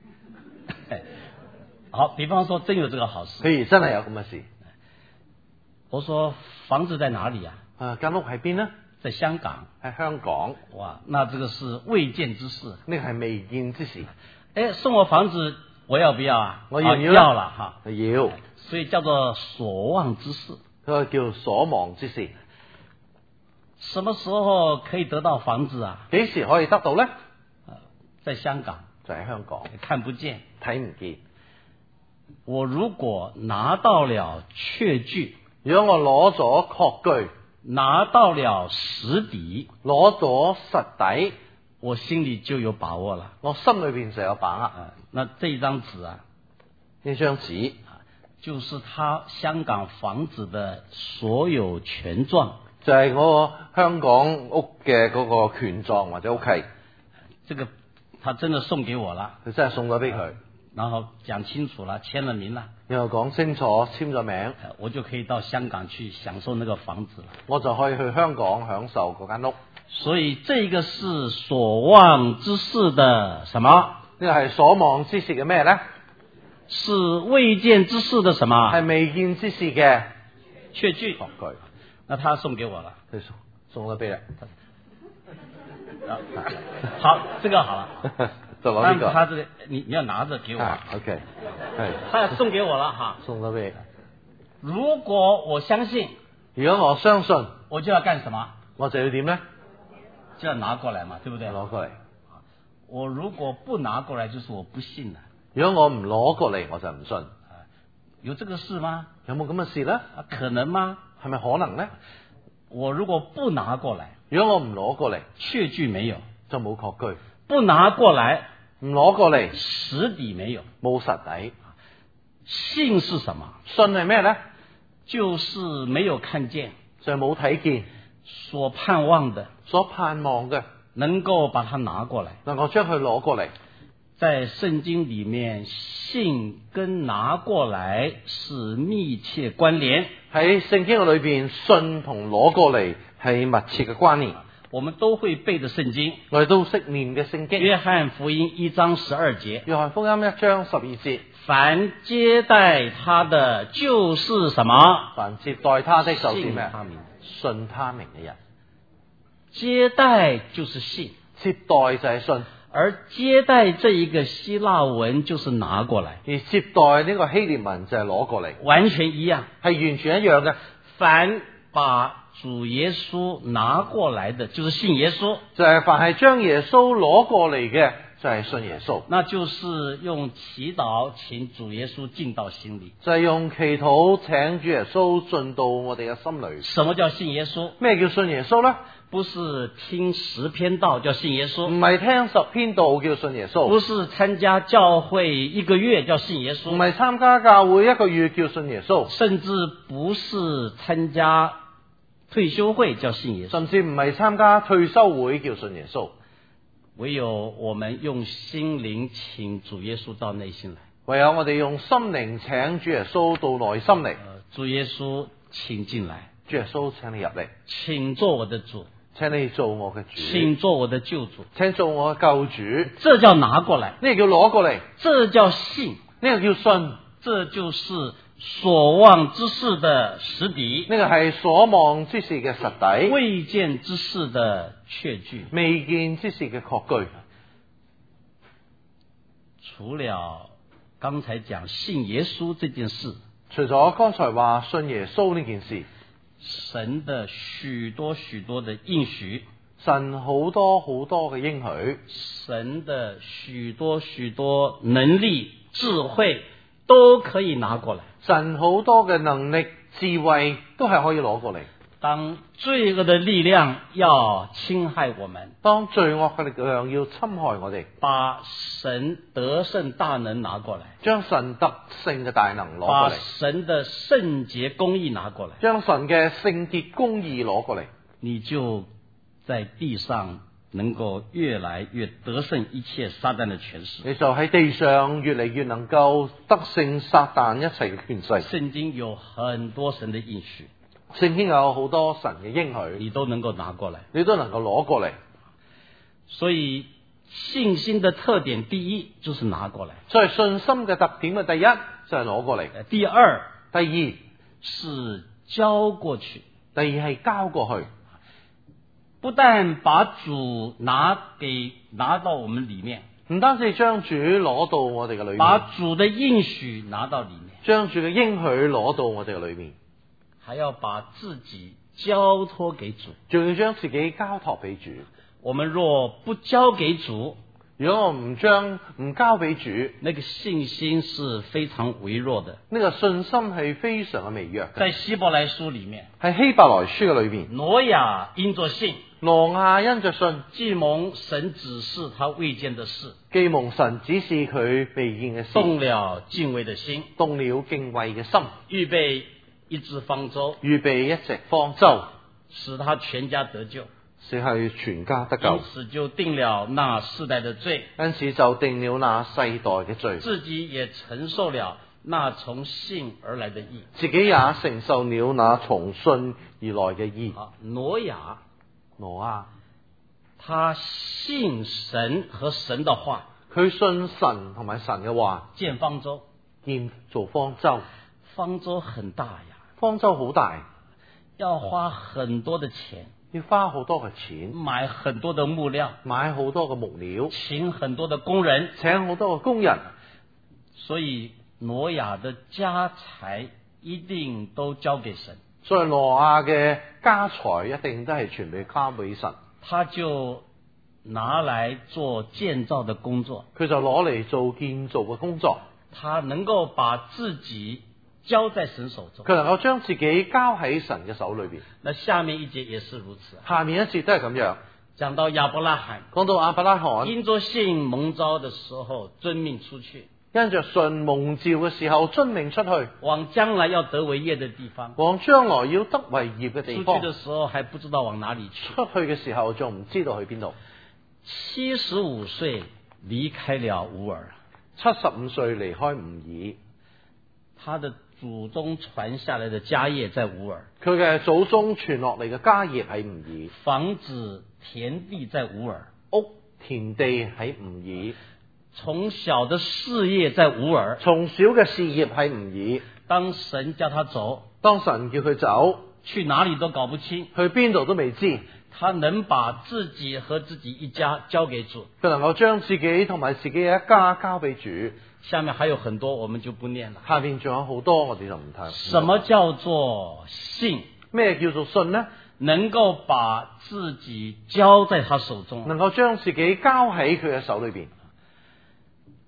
好，比方說真有這個好事， 譬如真係有咁嘅事， 我說房子在哪裡啊？ 啊間屋喺邊呢？ 在香港。 喺香港。 哇，那這個是未見之事， 呢個係未見之事。 誒，送我房子我要不要啊？ 我要唔要？ 要了哈， 要， 所以叫做所望之事。 嗰個叫所望之事。 什麼時候可以得到房子啊？ 幾時可以得到呢？ 在香港， 就喺香港， 看不見， 睇唔見。 我如果拿到了確據， 如果我攞咗確據， 拿到了實底， 攞咗實底， 我心裡就有把握了。 我心裏邊就有把握。 啊，那這一張紙啊， 呢張紙就是他香港房子的所有權狀， 就係我香港屋嘅嗰個權狀或者屋契。 這個他真的送給我了， 佢真係送咗俾佢， 然後講清楚了，簽了名了， 然後講清楚，簽咗名， 我就可以到香港去享受那個房子了。 我就可以去香港享受嗰間屋。 所以這個是所望之事的什麼？ 呢個係所望之事嘅咩呢？ 是未見之事的什麼？ 係未見之事嘅確據。 確據。 那他送給我了， 佢送送咗俾你。 好，這個好了。 就攞呢個。 他這個你你要拿着給我。 啊、OK，係。 他送給我了哈。 送咗俾你。 如果我相信， 如果我相信， 我就要幹什麼？ 我就要點呢？ 就要拿過來嘛，對不對？ 攞過嚟。 我如果不拿過來，就是我不信了。 如果我唔攞過嚟，我就唔信。 有這個事嗎？ 有冇咁嘅事呢？ 啊，可能嗎？ 係咪可能呢？ 我如果不拿過來， 如果我唔攞過嚟， 確據沒有， 就冇確據。 不拿過來， 唔攞過嚟， 實底沒有， 冇實底。 信是什麼？ 信係咩呢？ 就是沒有看見， 就係冇睇見， 所盼望的， 所盼望嘅， 能夠把它拿過來。 能夠將佢攞過嚟。 在聖經裏面，信跟拿過來是密切關聯。 喺聖經裏邊，信同攞過嚟係密切嘅關聯。 我們都會背的聖經， 我哋都識念嘅聖經。 約翰福音一章十二節， 約翰福音一章十二節， 凡接待他的，就是什麼？ 凡接待他的，就是咩？ 信他名， 信他名嘅人。 接待就是信， 接待就係信。 而接待這一個希臘文就是拿過來， 而接待呢個希臘文就係攞過嚟， 完全一樣， 係完全一樣嘅。 凡把主耶穌拿過來的，就是信耶穌。 就係凡係將耶穌攞過嚟嘅， 就係信耶穌， 那就是用祈禱請主耶穌進到心裏。 就係用祈禱請主耶穌進到我哋嘅心裏。 什麼叫信耶穌？ 咩叫信耶穌呢？ 不是聽十篇道叫信耶穌， 唔係聽十篇道叫信耶穌， 不是參加教會一個月叫信耶穌， 唔係參加教會一個月叫信耶穌， 甚至不是參加退休會叫信耶穌， 甚至唔係參加退休會叫信耶穌。 唯有我們用心靈請主耶穌到內心來， 唯有我哋用心靈請主耶穌到內心嚟。 主耶穌請進來， 主耶穌請你入嚟， 請做我的主， 請你做我嘅主， 請做我的救主， 請做我嘅救主。 這叫拿過來， 呢個叫攞過嚟， 這叫信， 呢個叫信， 這就是所望之事的實底， 呢個係所望之事嘅實底， 未見之事的確據， 未見之事嘅確據。 除了剛才講信耶穌這件事， 除咗剛才話信耶穌呢件事， 神的許多許多的應許， 神好多好多嘅應許， 神的許多許多能力智慧都可以拿過來。 神好多嘅能力智慧都係可以攞過嚟。 當罪惡的力量要侵害我們， 當罪惡嘅力量要侵害我哋， 把神得勝大能拿過來， 將神得勝嘅大能攞過把嚟， 神的聖潔公義拿過來， 將神嘅聖潔公義攞過嚟， 你就在地上能夠越來越得勝一切撒旦的權勢。 你就喺地上越嚟越能夠得勝撒旦一切嘅權勢。 聖經有很多神的應許， 聖經有好多神嘅應許， 你都能夠拿過來， 你都能夠攞過嚟。 所以信心的特點，第一就是拿過來， 所以信心嘅特點嘅第一就係攞過嚟， 第二第二是交過去， 第二係交過去。 不但把主拿給拿到我們裏面， 唔單止將主攞到我哋嘅裏面， 把主的應許拿到裏面， 將主嘅應許攞到我哋嘅裏面， 還要把自己交託給主， 仲要將自己交託俾主。 我們若不交給主， 如果我唔將唔交俾主， 那個信心是非常微弱的。 呢個信心係非常嘅微弱嘅。 在希伯來書裏面， 喺希伯來書嘅裏面， 挪亞因着信， 挪亞因着信， 既蒙神指示他未見的事， 既蒙神指示佢未見嘅事， 動了敬畏的心， 動了敬畏嘅心， 預備一隻方舟， 預備一隻方舟， 使他全家得救， 使係全家得救因。此就定了那世代的罪， 因此就定了那世代嘅罪， 自己也承受了那從信而來的義。 自己也承受了那從信而來嘅義。 好，挪亞， 挪亞他信神和神的話， 佢信神同埋神嘅話， 建方舟， 建造方舟。 方舟很大呀， 方舟好大， 要花很多的錢， 要花好多嘅錢， 買很多的木料， 買好多嘅木料， 請很多的工人， 請好多嘅工人。 所以挪亞的家財一定都交給神， 所以挪亞嘅家財一定都係全部交俾神， 他就拿來做建造的工作， 佢就攞嚟做建造嘅工作， 他能夠把自己交在神手中。 佢能夠將自己交喺神嘅手裏邊。 那下面一節也是如此， 下面一節都係咁樣， 講到亞伯拉罕， 講到亞伯拉罕因着信蒙召的時候遵命出去， 因着信蒙召嘅時候遵命出去， 往將來要得為業的地方， 往將來要得為業嘅地方。 出去的時候還不知道往哪裏去， 出去嘅時候仲唔知道去邊度。 七十五歲離開了烏爾， 七十五歲離開吾爾， 他的祖宗傳下來的家業在烏爾， 佢嘅祖宗傳落嚟嘅家業喺吾爾， 房子田地在烏爾， 屋田地喺吾爾， 從小的事業在烏爾， 從小嘅事業喺吾爾。 當神叫他走， 當神叫佢走， 去哪裏都搞不清， 去邊度都未知， 他能把自己和自己一家交給主。 佢能夠將自己同埋自己嘅一家交俾主。 下面還有很多，我們就不念了。 下面仲有好多，我哋就唔睇。 什麼叫做信？ 咩叫做信呢？ 能夠把自己交在他手中， 能夠將自己交喺佢嘅手裏邊。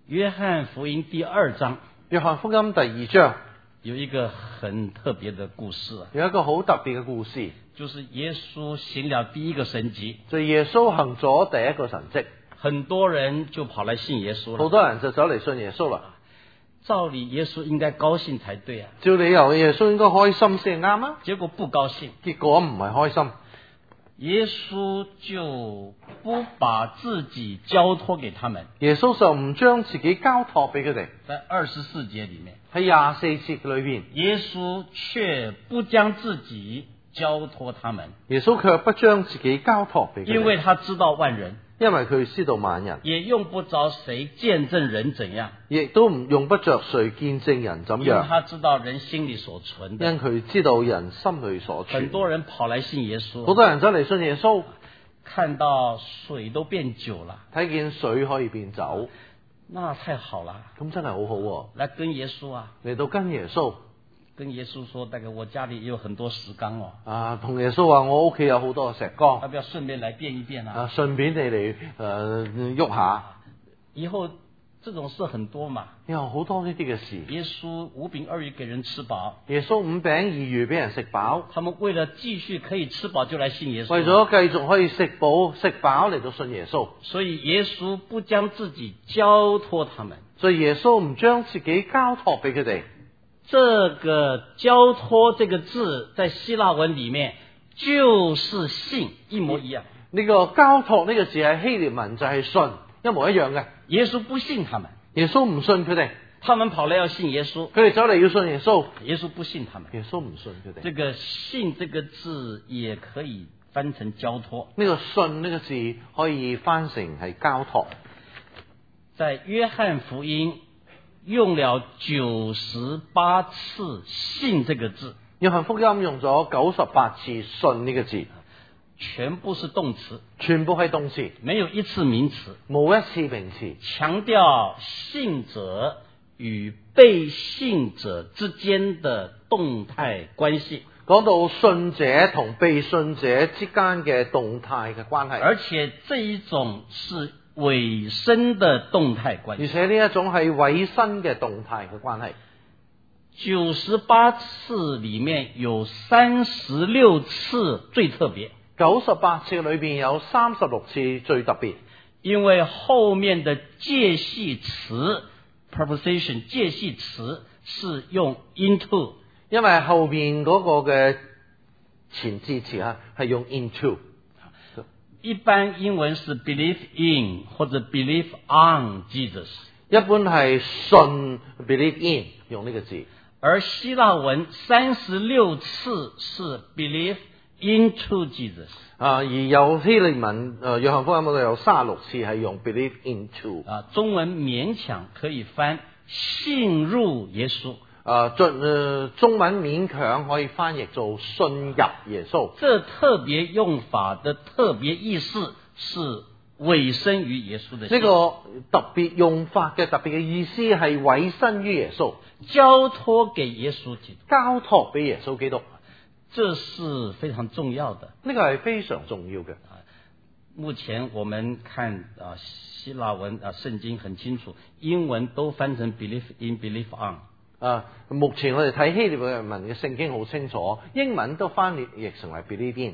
約翰福音第二章約翰福音第二章有一個很特別的故事啊， 有一個好特別嘅故事， 就是耶穌行了第一個神蹟， 就耶穌行咗第一個神蹟， 很多人就跑來信耶穌了。 好多人就走嚟信耶穌啦。 照理耶穌應該高興才對啊， 照理由耶穌應該開心先啱啊， 結果不高興， 結果唔係開心。 耶穌就不把自己交託給他們。 耶穌就唔將自己交託俾佢哋。 在二十四節裏面， 喺廿四節裏邊， 耶穌卻不將自己交託他們， 耶穌卻不將自己交託俾佢哋， 因為他知道萬人， 因為佢知道萬人， 也用不着誰見證人怎樣， 亦都唔用不着誰見證人怎因為樣， 他知道人心裏所存的。 因佢知道人心裏所存。 很多人跑來信耶穌， 好多人走嚟信耶穌， 看到水都變酒了， 睇見水可以變酒， 那太好了， 咁真係好好喎。 來跟耶穌啊， 嚟到跟耶穌跟耶穌說，大概我家裏也有很多石缸哦， 啊，同耶穌話我屋企有好多石缸要不要順便來變一變啊？ 啊，順便你嚟誒喐下， 以後這種事很多嘛。 有好多呢啲嘅事。 耶穌五餅二魚給人吃飽， 耶穌五餅二魚俾人食飽， 他們為了繼續可以吃飽就來信耶穌， 為咗繼續可以食飽食飽嚟到信耶穌， 所以耶穌不將自己交託他們。 所以耶穌唔將自己交託俾佢哋。 這個交託這個字在希臘文裏面就是信，一模一樣。 呢個交託呢個字係希臘文就係信，一模一樣嘅。 耶穌不信他們， 耶穌唔信佢哋， 他們跑來要信耶穌， 佢哋走嚟要信耶穌， 耶穌不信他們。 耶穌唔信佢哋。 這個信這個字也可以翻成交託。 呢個信呢個字可以翻成係交託。 在約翰福音用了九十八次信這個字， 約翰福音用咗九十八次信呢個字， 全部是動詞， 全部係動詞， 沒有一次名詞， 冇一次名詞， 強調信者與被信者之間的動態關係， 講到信者同被信者之間嘅動態嘅關係， 而且這一種是委身的動態關係， 而且呢一種係委身嘅動態嘅關係。 九十八次裏面有三十六次最特別， 九十八次裏邊有三十六次最特別， 因為後面的介系詞 preposition 介系詞是用 into， 因為後邊嗰個嘅前置詞啊係用 into。 一般英文是 believe in 或者 believe on Jesus， 一般係信 believe in 用呢個字， 而希臘文三十六次是 believe into Jesus， 啊，而有希臘文誒約翰福音嗰度有三十六次係用 believe into， 啊，中文勉強可以翻信入耶穌。 啊，中、呃、中文勉強可以翻譯做信入耶穌。 這特別用法的特別意思是委身於耶穌的信。 呢個特別用法嘅特別嘅意思係委身於耶穌， 交託給耶穌基督， 交託俾耶穌基督， 這是非常重要的。 呢個係非常重要嘅。 目前我們看啊希臘文啊聖經很清楚，英文都翻成 believe in believe on。 啊，目前我哋睇希臘文嘅聖經好清楚，英文都翻譯成為 believe in。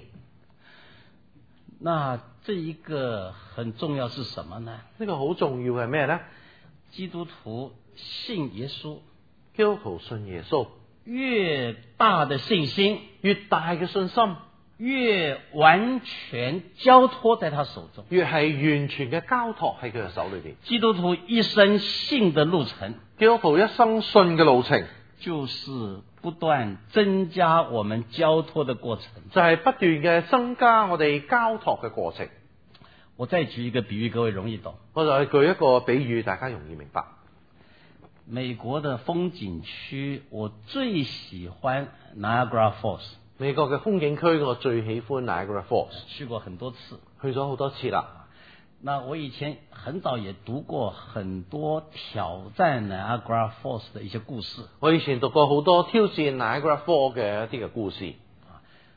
那這一個很重要是什麼呢？ 呢個好重要係咩呢？ 基督徒信耶穌， 基督徒信耶穌， 越大的信心， 越大嘅信心， 越完全交託在他手中， 越係完全嘅交託喺佢嘅手裏邊。 基督徒一生信的路程， 基督徒一生信嘅路程， 就是不斷增加我們交託的過程， 就係不斷嘅增加我哋交託嘅過程。 我再舉一個比喻，各位容易懂。 我就係舉一個比喻，大家容易明白。 美國的風景區，我最喜歡 Niagara Falls。 美國嘅風景區，我最喜歡 Niagara Falls， 去過很多次， 去咗好多次啦。 那我以前很早也讀過很多挑戰 Niagara Falls 的一些故事。 我以前讀過好多挑戰 Niagara Falls 嘅一啲嘅故事。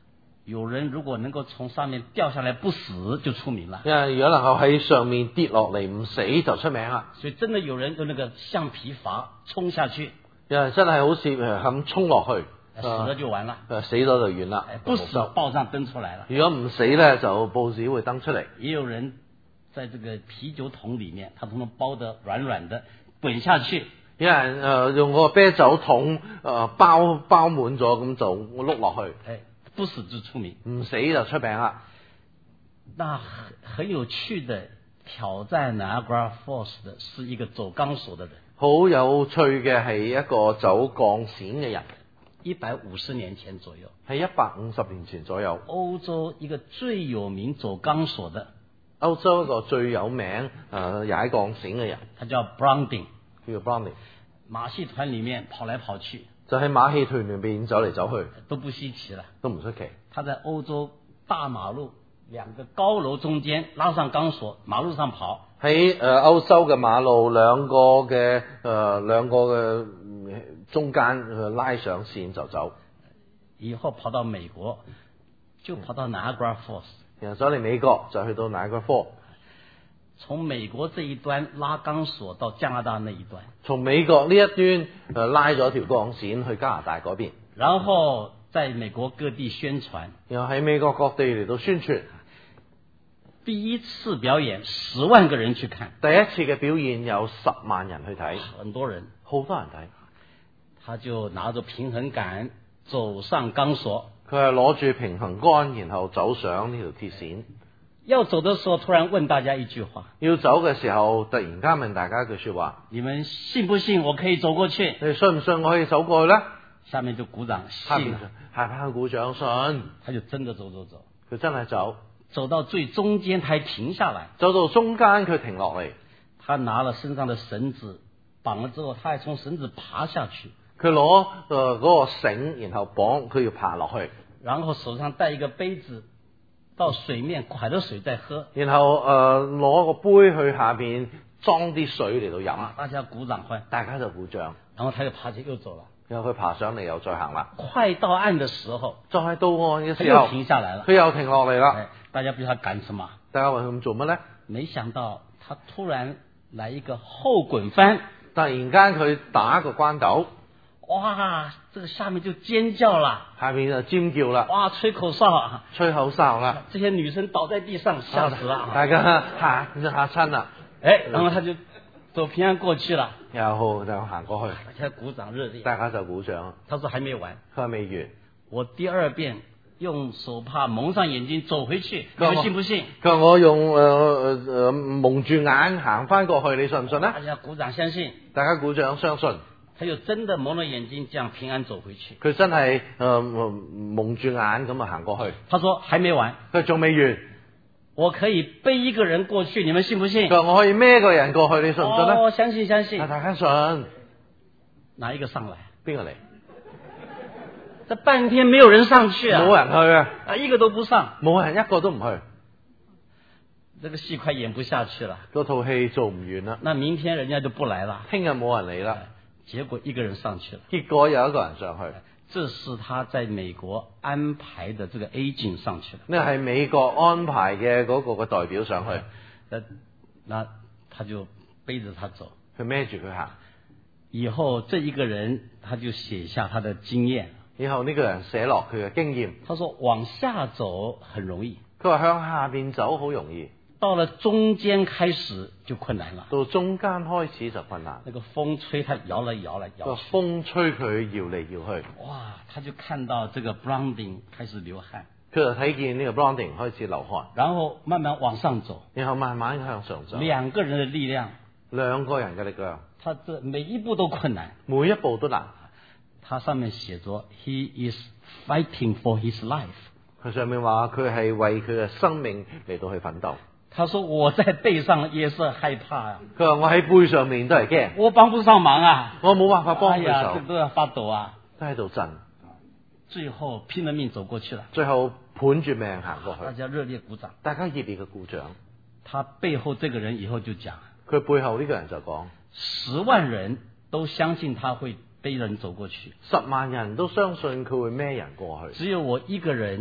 有人如果能夠從上面掉下來不死，就出名了。 因為如果能夠喺上面跌落嚟唔死，就出名啦。 所以真的有人用那個橡皮筏衝下去， 有人真係好似咁衝落去， 死了就完了。 誒死咗就完啦。 不死報上登出來了。 如果唔死咧，就報紙會登出嚟。 也有人在這個啤酒桶裡面，他通通包得軟軟的，滾下去。 有人誒、呃、用個啤酒桶誒、呃、包包滿咗，咁就碌落去。 誒，不死就出名， 唔死就出名啦。 那很很有趣的挑戰 Niagara Falls 的是一個走鋼索的人。 好有趣嘅係一個走鋼線嘅人， 一百五十年前左右， 係一百五十年前左右， 歐洲一個最有名走鋼索的， 歐洲一個最有名誒、呃、踩鋼線嘅人， 他叫 Browning， 叫做 Browning。 馬戲團裡面跑來跑去， 就喺馬戲團裏邊走嚟走去， 都不稀奇了， 都唔出奇。 他在歐洲大馬路兩個高樓中間拉上鋼索，馬路上跑。 喺誒歐洲嘅馬路兩個嘅誒兩個嘅中間拉上線就走， 以後跑到美國就跑到 Niagara Falls， 然後走嚟美國就去到 Niagara Falls， 從美國這一端拉鋼索到加拿大那一端， 從美國呢一端誒拉咗條鋼線去加拿大嗰邊， 然後在美國各地宣傳， 然後喺美國各地嚟到宣傳。 第一次表演十萬個人去看， 第一次嘅表演有十萬人去睇， 很多人， 好多人睇。 他就拿着平衡桿走上鋼索， 佢係攞住平衡桿，然後走上呢條鐵線。 要走的時候，突然問大家一句話： 要走嘅時候，突然間問大家一句說話： 你們信不信我可以走過去？ 你信唔信我可以走過去呢？ 下面就鼓掌， 下面下邊鼓掌信， 他就真的走走走， 佢真係走。 走到最中間，他停下來， 走到中間佢停落嚟， 他拿了身上的繩子綁了之後，他還從繩子爬下去， 佢攞誒嗰個繩，然後綁，佢要爬落去， 然後手上帶一個杯子，到水面蒯咗水再喝， 然後誒攞個杯去下邊裝啲水嚟到飲， 大家鼓掌歡， 大家就鼓掌， 然後他又爬起又走了， 然後佢爬上嚟又再行啦， 快到岸的時候， 再到岸嘅時候， 他又停下來了， 佢又停落嚟啦。 大家不知道他趕什麼？ 大家問佢咁做乜咧？ 沒想到他突然來一個後滾翻， 突然間佢打個關斗， 哇！這個下面就尖叫啦， 下面就尖叫啦， 哇！吹口哨， 吹口哨啦， 這些女生倒在地上，嚇死了， 大家嚇嚇親啦。 誒，然後他就走平安過去了， 然後就行過去， 大家鼓掌熱烈， 大家就鼓掌。 他說還沒完， 佢話未完， 我第二遍用手帕蒙上眼睛走回去，你們信不信？ 佢話我用誒誒、呃呃、蒙住眼行翻過去，你信唔信呢？ 大家鼓掌相信， 大家鼓掌相信。 他就真的蒙了眼睛，這樣平安走回去。 佢真係誒、呃、蒙住眼咁啊行過去。 他說還沒完， 佢仲未完， 我可以背一個人過去，你們信不信？ 佢話我可以孭個人過去，你信唔信呢？ 哦，相信相信。 大家信。 哪一個上來？ 邊個嚟？ 這半天沒有人上去啊！ 冇人去啊！ 啊，一個都不上， 冇人一個都唔去。 這個戲快演不下去了。 嗰套戲做唔完啦。 那明天人家就不來了。 聽日冇人嚟啦。 結果一個人上去了。 結果有一個人上去。 這是他在美國安排的這個 agent 上去了。 呢係美國安排嘅嗰個嘅代表上去。 那那他就背着他走。 佢孭住佢行。 以後這一個人他就寫下他的經驗。 以後呢個人寫落佢嘅經驗。 他說往下走很容易。 佢話向下邊走好容易。 到了中間開始就困難了。 到中間開始就困難。 那個風吹，他搖來搖來搖。 個風吹佢搖嚟搖去。 哇！他就看到這個 Browning 開始流汗。 佢就睇見呢個 Browning 開始流汗。 然後慢慢往上走。 然後慢慢向上走。 兩個人的力量。 兩個人嘅力量。 他這每一步都困難。 每一步都難。 他上面寫着 He is fighting for his life。 佢上面話佢係為佢嘅生命嚟到去奮鬥。 他說我在背上也是害怕啊。 佢話我喺背上面都係驚。 我幫不上忙啊。 我冇辦法幫佢手。 哎呀，都要發抖啊。 都喺度震。 最後拼了命走過去了。 最後盤住命行過去。 大家熱烈鼓掌。 大家熱烈嘅鼓掌。 他背後這個人以後就講。 佢背後呢個人就講。 十萬人都相信他會背人走過去。 十萬人都相信佢會孭人過去。 只有我一個人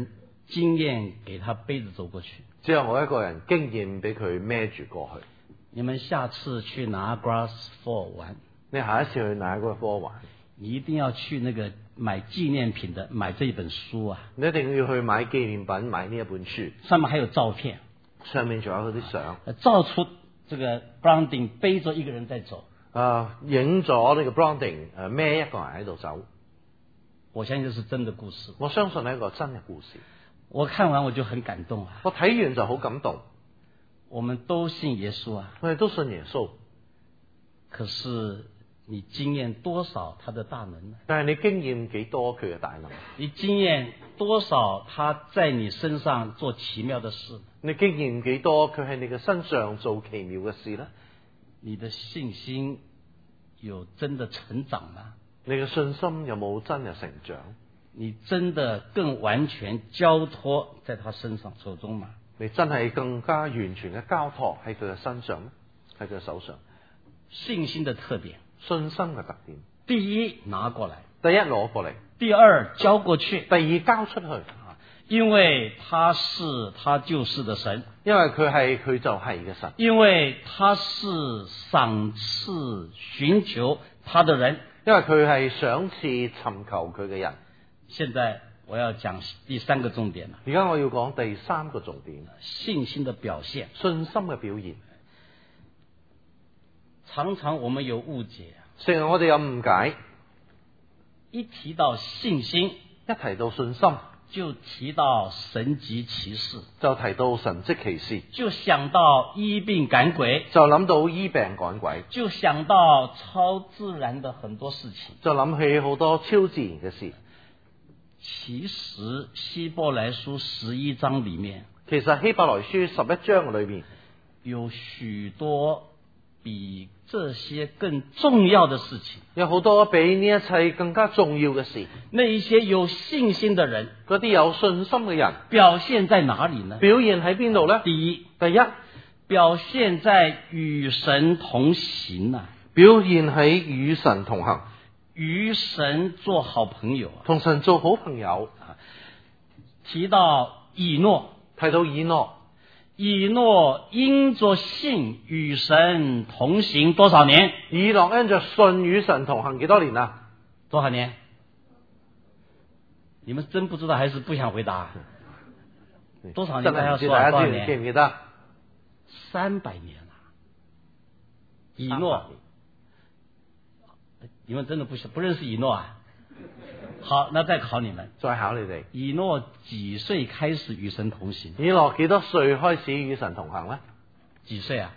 經驗給他背着走過去。 只有我一個人經驗俾佢孭住過去。 你們下次去Niagara Falls玩， 你下一次去Niagara Falls玩， 你一定要去那個買紀念品的，買這本書啊！ 你一定要去買紀念品，買呢一本書， 上面還有照片， 上面仲有嗰啲相， 照出這個 Browning 背着一個人在走。 啊，影咗呢個 Browning 誒孭一個人喺度走。 我相信這是真的故事。 我相信係一個真嘅故事。 我看完我就很感動啊！ 我睇完就好感動。 我們都信耶穌啊， 我哋都信耶穌。 可是你經驗多少他的大能呢？ 但係你經驗幾多佢嘅大能？ 你經驗多少他在你身上做奇妙的事？ 你經驗幾多佢喺你嘅身上做奇妙嘅事呢？ 你的信心有真的成長嗎？ 你嘅信心有冇真嘅成長？ 你真的更完全交託在他身上手中嗎？ 你真係更加完全嘅交託喺佢嘅身上，喺佢嘅手上。 信心的特點， 信心嘅特點。 第一拿過來， 第一攞過嚟， 第二交過去， 第二交出去。 因為他是他就是的神， 因為佢係佢就係嘅神， 因為他是賞賜尋求他的人， 因為佢係賞賜尋求佢嘅人。 現在我要講第三個重點啦。 而家我要講第三個重點， 信心的表現， 信心嘅表現。 常常我們有誤解， 成日我哋有誤解， 一提到信心， 一提到信心， 就提到神蹟奇事， 就提到神蹟奇事， 就想到醫病趕鬼， 就諗到醫病趕鬼， 就想到超自然的很多事情， 就諗起好多超自然嘅事。 其實希伯來書十一章裏面， 其實希伯來書十一章裏面有許多比這些更重要的事情， 有好多比呢一切更加重要嘅事。 那一些有信心的人， 嗰啲有信心嘅人， 表現在哪裡呢？ 表現喺邊度呢？ 第一， 第一， 表現在與神同行啊， 表現喺與神同行， 與神做好朋友啊， 同神做好朋友。 提到以諾， 提到以諾， 以諾因着信與神同行多少年？ 以諾因着信與神同行幾多年啊？ 多少年？你們真不知道還是不想回答？多少年？大家說多少年？ 記唔記得？ 三百年了。以諾，你們真的不不認識以諾啊？好，那再考你們， 再考你哋。 以諾幾歲開始與神同行？ 以諾幾多歲開始與神同行呢？ 幾歲啊？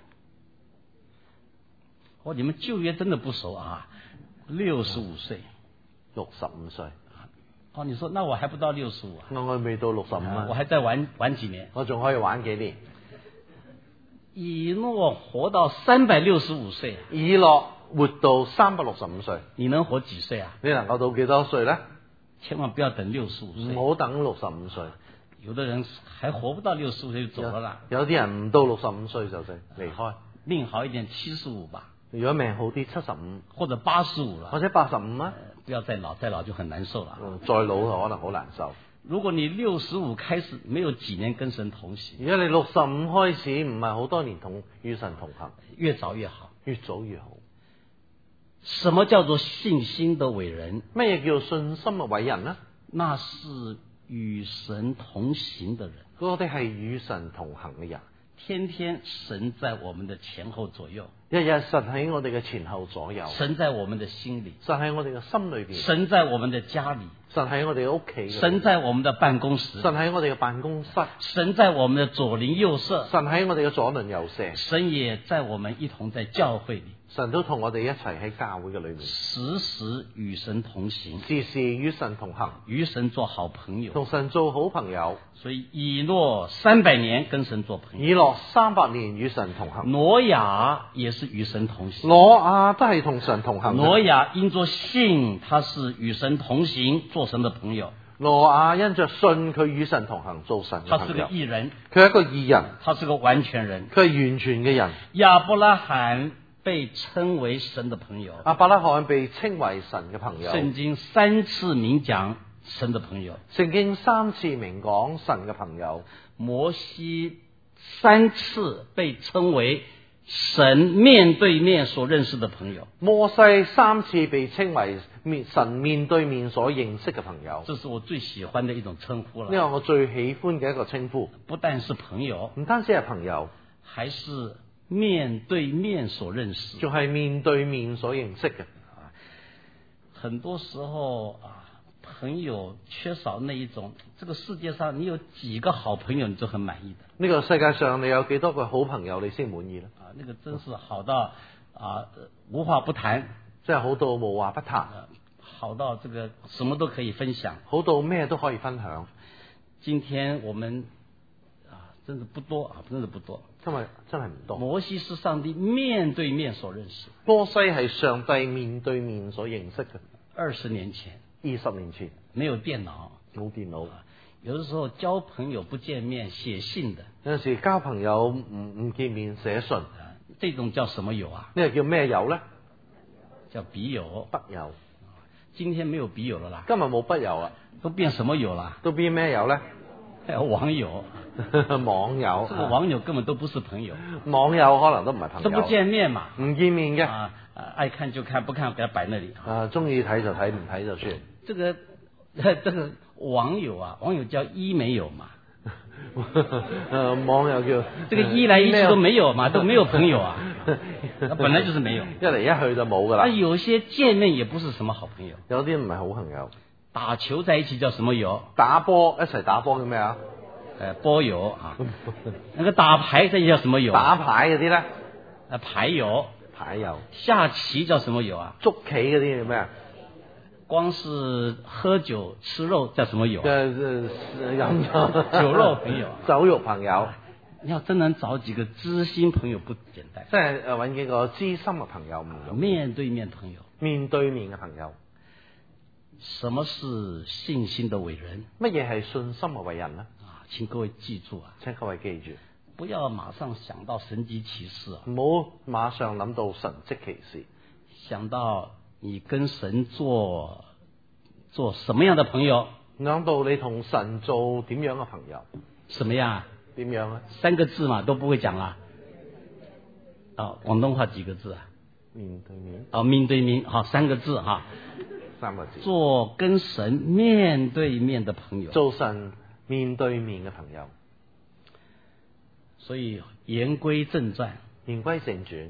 哦，你們舊約真的不熟啊！六十五歲， 六十五歲。 哦，你說那我還不到六十五啊？ 我我未到六十五啊， 我還再玩玩幾年？ 我仲可以玩幾年？ 以諾活到三百六十五歲， 以諾活到三百六十五歲， 你能活幾歲啊？ 你能夠到幾多歲呢？ 千萬不要等六十五歲， 唔好等六十五歲。 有的人還活不到六十五歲就走了啦。 有啲人唔到六十五歲就離離開。 命好一點，七十五吧。 如果命好啲，七十五或者八十五了， 或者八十五啊。 不要再老，再老就很難受了。 嗯，再老就可能好難受。 如果你六十五開始沒有幾年跟神同行， 如果你六十五開始唔係好多年同與神同行， 越早越好， 越早越好。 什麼叫做信心的偉人？ 咩嘢叫信心嘅偉人呢？ 那是與神同行的人。 嗰啲係與神同行嘅人， 天天神在我們的前後左右， 日日神喺我哋嘅前後左右， 神在我們的心裏， 神喺我哋嘅心裏邊， 神在我們的家裏， 神喺我哋嘅屋企， 神在我們的辦公室， 神喺我哋嘅辦公室， 神在我們的左鄰右舍， 神喺我哋嘅左鄰右舍， 神也在我們一同在教會裏， 神都同我哋一齊喺教會嘅裏面， 時時與神同行， 時時與神同行， 與神做好朋友， 同神做好朋友。 所以以諾三百年跟神做朋友， 以諾三百年與神同行， 挪亞也是與神同行， 挪亞都係同神同行。 挪亞因着信，他是與神同行，做神的朋友。 挪亞因着信，佢與神同行，做神嘅朋友。 他是個義人， 佢係一個義人， 他是個完全人， 佢係完全嘅人。 亞伯拉罕被稱為神的朋友， 亞伯拉罕被稱為神嘅朋友。 聖經三次明講神的朋友。 聖經三次明講神嘅朋友， 摩西三次被稱為神面對面所認識的朋友。 摩西三次被稱為面神面對面所認識嘅朋友。 這是我最喜歡的一種稱呼了。 呢個我最喜歡嘅一個稱呼， 不但是朋友， 唔單止係朋友， 還是面對面所認識， 仲係面對面所認識嘅。 很多時候啊，朋友缺少那一種，這個世界上你有幾個好朋友你就很滿意的。 呢個世界上你有幾多個好朋友你先滿意呢？ 啊，那個真是好到啊無話不談， 真係好到無話不談， 啊，好到這個什麼都可以分享， 好到咩都可以分享。 今天我們啊，真的不多啊，真的不多。 今日真係唔多。 摩西是上帝面對面所認識， 摩西係上帝面對面所認識嘅。 二十年前， 二十年前沒有電腦， 冇電腦， 有的時候交朋友不見面寫信的， 有陣時交朋友唔唔見面寫信， 啊，這種叫什麼友啊？ 呢個叫咩友呢？ 叫筆友。 筆友。 今天沒有筆友了啦， 今日冇筆友啦， 都變什麼友啦？ 都變咩友呢？ 還有網友。 網友， 這個網友根本都不是朋友， 網友可能都唔係朋友， 都不見面嘛， 唔見面嘅， 啊，愛看就看，不看給他擺那裡， 啊，中意睇就睇，唔睇就算。 這個這個網友啊，網友叫一沒有嘛， 呃，網友叫這個一來一去都沒有嘛，都沒有朋友啊，本來就是沒有， 一嚟一去就冇噶啦。 啊，有些見面也不是什麼好朋友， 有啲唔係好朋友。 打球在一起叫什麼友？ 打波一齊打波叫咩啊？ 誒，波友啊。那個打牌在一起叫什麼友？ 打牌嗰啲咧？ 啊，牌友。 牌友。 下棋叫什麼友啊？ 捉棋嗰啲叫咩啊？ 光是喝酒吃肉叫什麼友啊？ 誒飲酒酒肉朋友。 酒肉朋友。 你要真能找幾個知心朋友不簡單。 即係誒揾幾個知心嘅朋友唔容易。 面對面朋友。 面對面嘅朋友。 什麼是信心的偉人？ 乜嘢係信心嘅偉人呢？ 啊，請各位記住啊！ 請各位記住， 不要馬上想到神蹟奇事啊！ 唔好馬上諗到神蹟奇事， 想到你跟神做做什麼樣的朋友？ 諗到你同神做點樣嘅朋友？ 什麼樣？ 點樣啊？ 三個字嘛，都不會講啦。啊，廣東話幾個字啊？ 面對面。 啊，面對面，好，三個字哈。 三個字。 做跟神面對面的朋友。 做神面對面嘅朋友。 所以言歸正傳。 言歸正傳。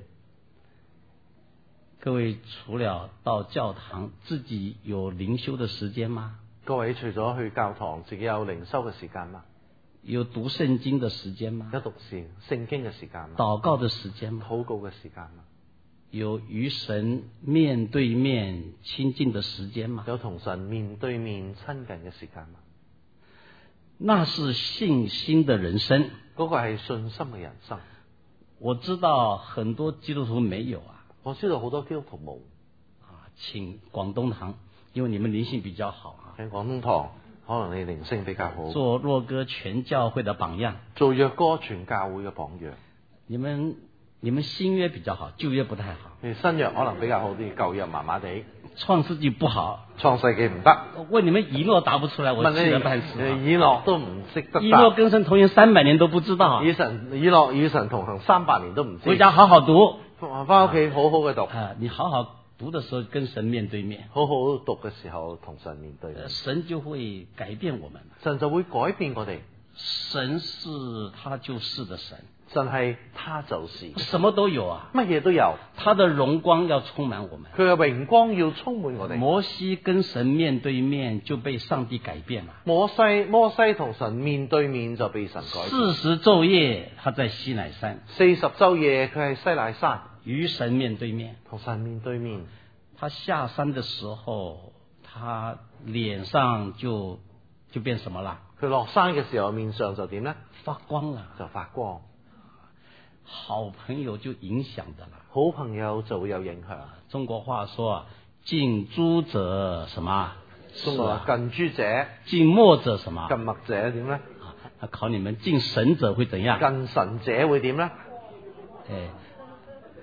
各位除了到教堂，自己有靈修的時間嗎？ 各位除咗去教堂，自己有靈修嘅時間嗎？ 有讀聖經的時間嗎？ 有讀聖聖經嘅時間嗎？ 禱告的時間嗎？ 禱告嘅時間嗎？ 有與神面對面親近的時間嗎？ 有同神面對面親近嘅時間嗎？ 那是信心的人生。 嗰個係信心嘅人生。 我知道很多基督徒沒有啊。 我知道好多基督徒冇。 啊，請廣東堂，因為你們靈性比較好啊。 喺廣東堂，可能你靈性比較好。 做若歌全教會的榜樣。 做若歌全教會嘅榜樣。 你們你們新約比較好，舊約不太好。 你新約可能比較好啲，舊約麻麻地。 創世紀不好。 創世紀唔得。 問你們以諾答不出來，我氣得半死。 以諾都唔識得答。 以諾跟神同行三百年都不知道。 以神以諾與神同行三百年都唔知。 回家好好讀。 翻屋企好好嘅讀。 啊，你好好讀的時候跟神面對面。 好好讀嘅時候同神面對面。 神就會改變我們。 神就會改變我哋。 神是他就是的神。 神係他就是。 什麼都有啊。 乜嘢都有。 他的榮光要充滿我們。 佢嘅榮光要充滿我哋。 摩西跟神面對面就被上帝改變了。 摩西摩西同神面對面就被神改變。 四十晝夜他在西乃山。 四十晝夜佢係西乃山。 與神面對面。 同神面對面。 他下山的時候，他臉上就就變什麼啦？ 佢落山嘅時候面上就點呢？ 發光啦， 就發光。 好朋友就影響的啦， 好朋友就會有影響。 中國話說啊，近朱者什麼？ 中國話近朱者， 近墨者什麼？ 近墨者點呢？ 啊，考你們近神者會怎樣？ 近神者會點呢？ 誒，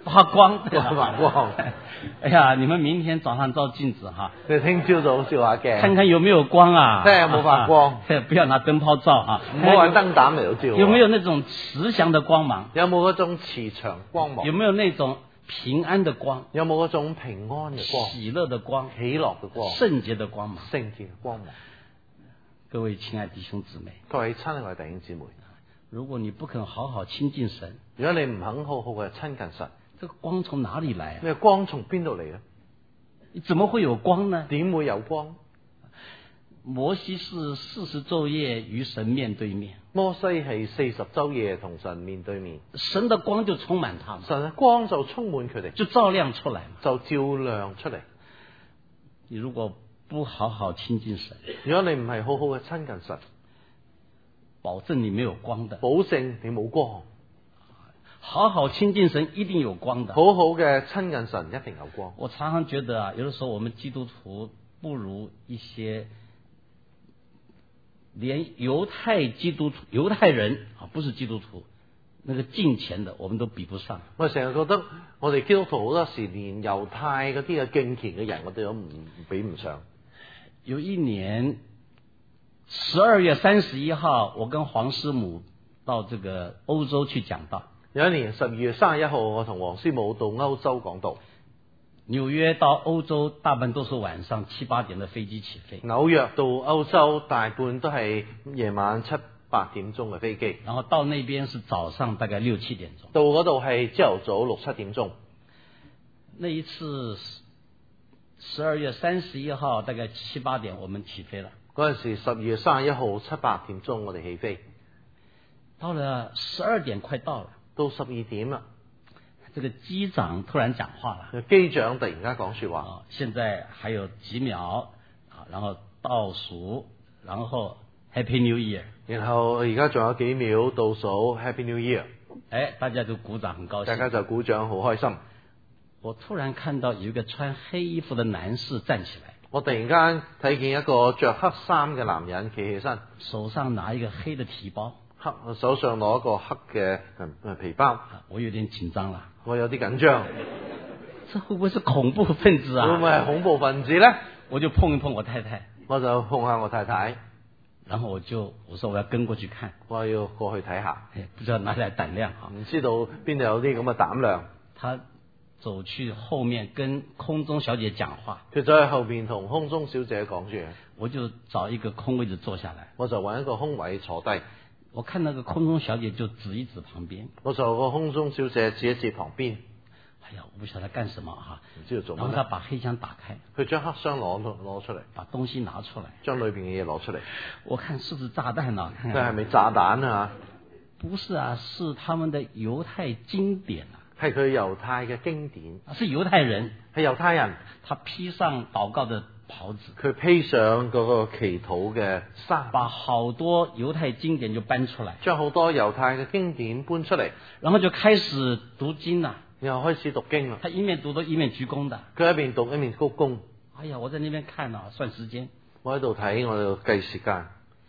發光，對吧？ 發光。 哎呀，你們明天早上照鏡子哈， 你聽朝早照下鏡， 看看有沒有光啊？ 睇下有冇發光， 啊啊、不要拿燈泡照哈， 唔好揾燈膽嚟到照。 有沒有那種慈祥的光芒？ 有冇嗰種慈祥光芒？ 有沒有那種平安的光？ 有冇嗰種平安嘅光？ 喜樂的光？ 喜樂嘅光？ 聖潔的光芒？ 聖潔嘅光芒。 各位親愛弟兄姊妹， 各位親愛弟兄姊妹， 如果你不肯好好親近神， 如果你唔肯好好嘅親近神， 這個光從哪裡來啊？ 呢個光從邊度嚟咧？ 你怎麼會有光呢？ 點會有光？ 摩西是四十晝夜與神面對面， 摩西係四十晝夜同神面對面， 神的光就充滿他們， 神嘅光就充滿佢哋， 就照亮出來嘛， 就照亮出嚟。 你如果不好好親近神， 如果你唔係好好嘅親近神， 保證你沒有光的。 保證你冇光。 好好親近神一定有光的， 好好嘅親近神一定有光。 我常常覺得啊，有的時候我們基督徒不如一些連猶太基督徒、猶太人啊，不是基督徒，那個敬虔的，我們都比不上。 我成日覺得我哋基督徒好多時連猶太嗰啲嘅敬虔嘅人，我哋都唔比唔上。 有一年十二月三十一號，我跟黃師母到這個歐洲去講道。 有一年十二月三十一號，我同黃師母到歐洲講道。 紐約到歐洲大半都是晚上七八點的飛機起飛。 紐約到歐洲大半都係夜晚七八點鐘嘅飛機。 然後到那邊是早上大概六七點鐘。 到嗰度係朝頭早六七點鐘。 那一次十二月三十一號大概七八點我們起飛了。 嗰陣時十二月三十一號七八點鐘我哋起飛。 到了十二點快到了。 到十二點啦， 這個機長突然講話了。 機長突然間講說話。 哦，現在還有幾秒，然後倒數，然後 Happy New Year。 然後而家仲有幾秒倒數 Happy New Year。 哎，大家都鼓掌，很高興。 大家就鼓掌，好開心。 我突然看到有一個穿黑衣服的男士站起來。 我突然間睇見一個着黑衫嘅男人企起身， 手上拿一個黑的提包。 黑手上攞一個黑嘅皮包， 我有點緊張啦， 我有啲緊張， 這會不會是恐怖分子啊？ 會唔會係恐怖分子咧？ 我就碰一碰我太太， 我就碰下我太太， 然後我就我說我要跟過去看， 我要過去睇下， 不知道哪來膽量啊？ 唔知道邊度有啲咁嘅膽量。 他走去後面跟空中小姐講話， 佢走喺後邊同空中小姐講住， 我就找一個空位置坐下來， 我就揾一個空位坐低。 我看那個空中小姐就指一指旁邊， 我就個空中小姐指一指旁邊。 哎呀，我不曉得幹什麼哈， 唔知道做乜。 然後他把黑箱打開， 佢將黑箱攞攞出嚟， 把東西拿出來， 將裏邊嘅嘢攞出嚟。 我看是不是炸彈啊？ 佢係咪炸彈啊？ 不是啊，是他們的猶太經典啊。 係佢猶太嘅經典， 是猶太人， 係猶太人。 他披上禱告的袍子， 佢披上嗰個祈禱嘅衫， 把好多猶太經典就搬出來， 將好多猶太嘅經典搬出嚟， 然後就開始讀經啦。 然後開始讀經啦。 他一面讀都一面鞠躬的。 佢一邊讀一面鞠躬。 哎呀，我在那邊看啊，算時間。 我喺度睇，我喺度計時間，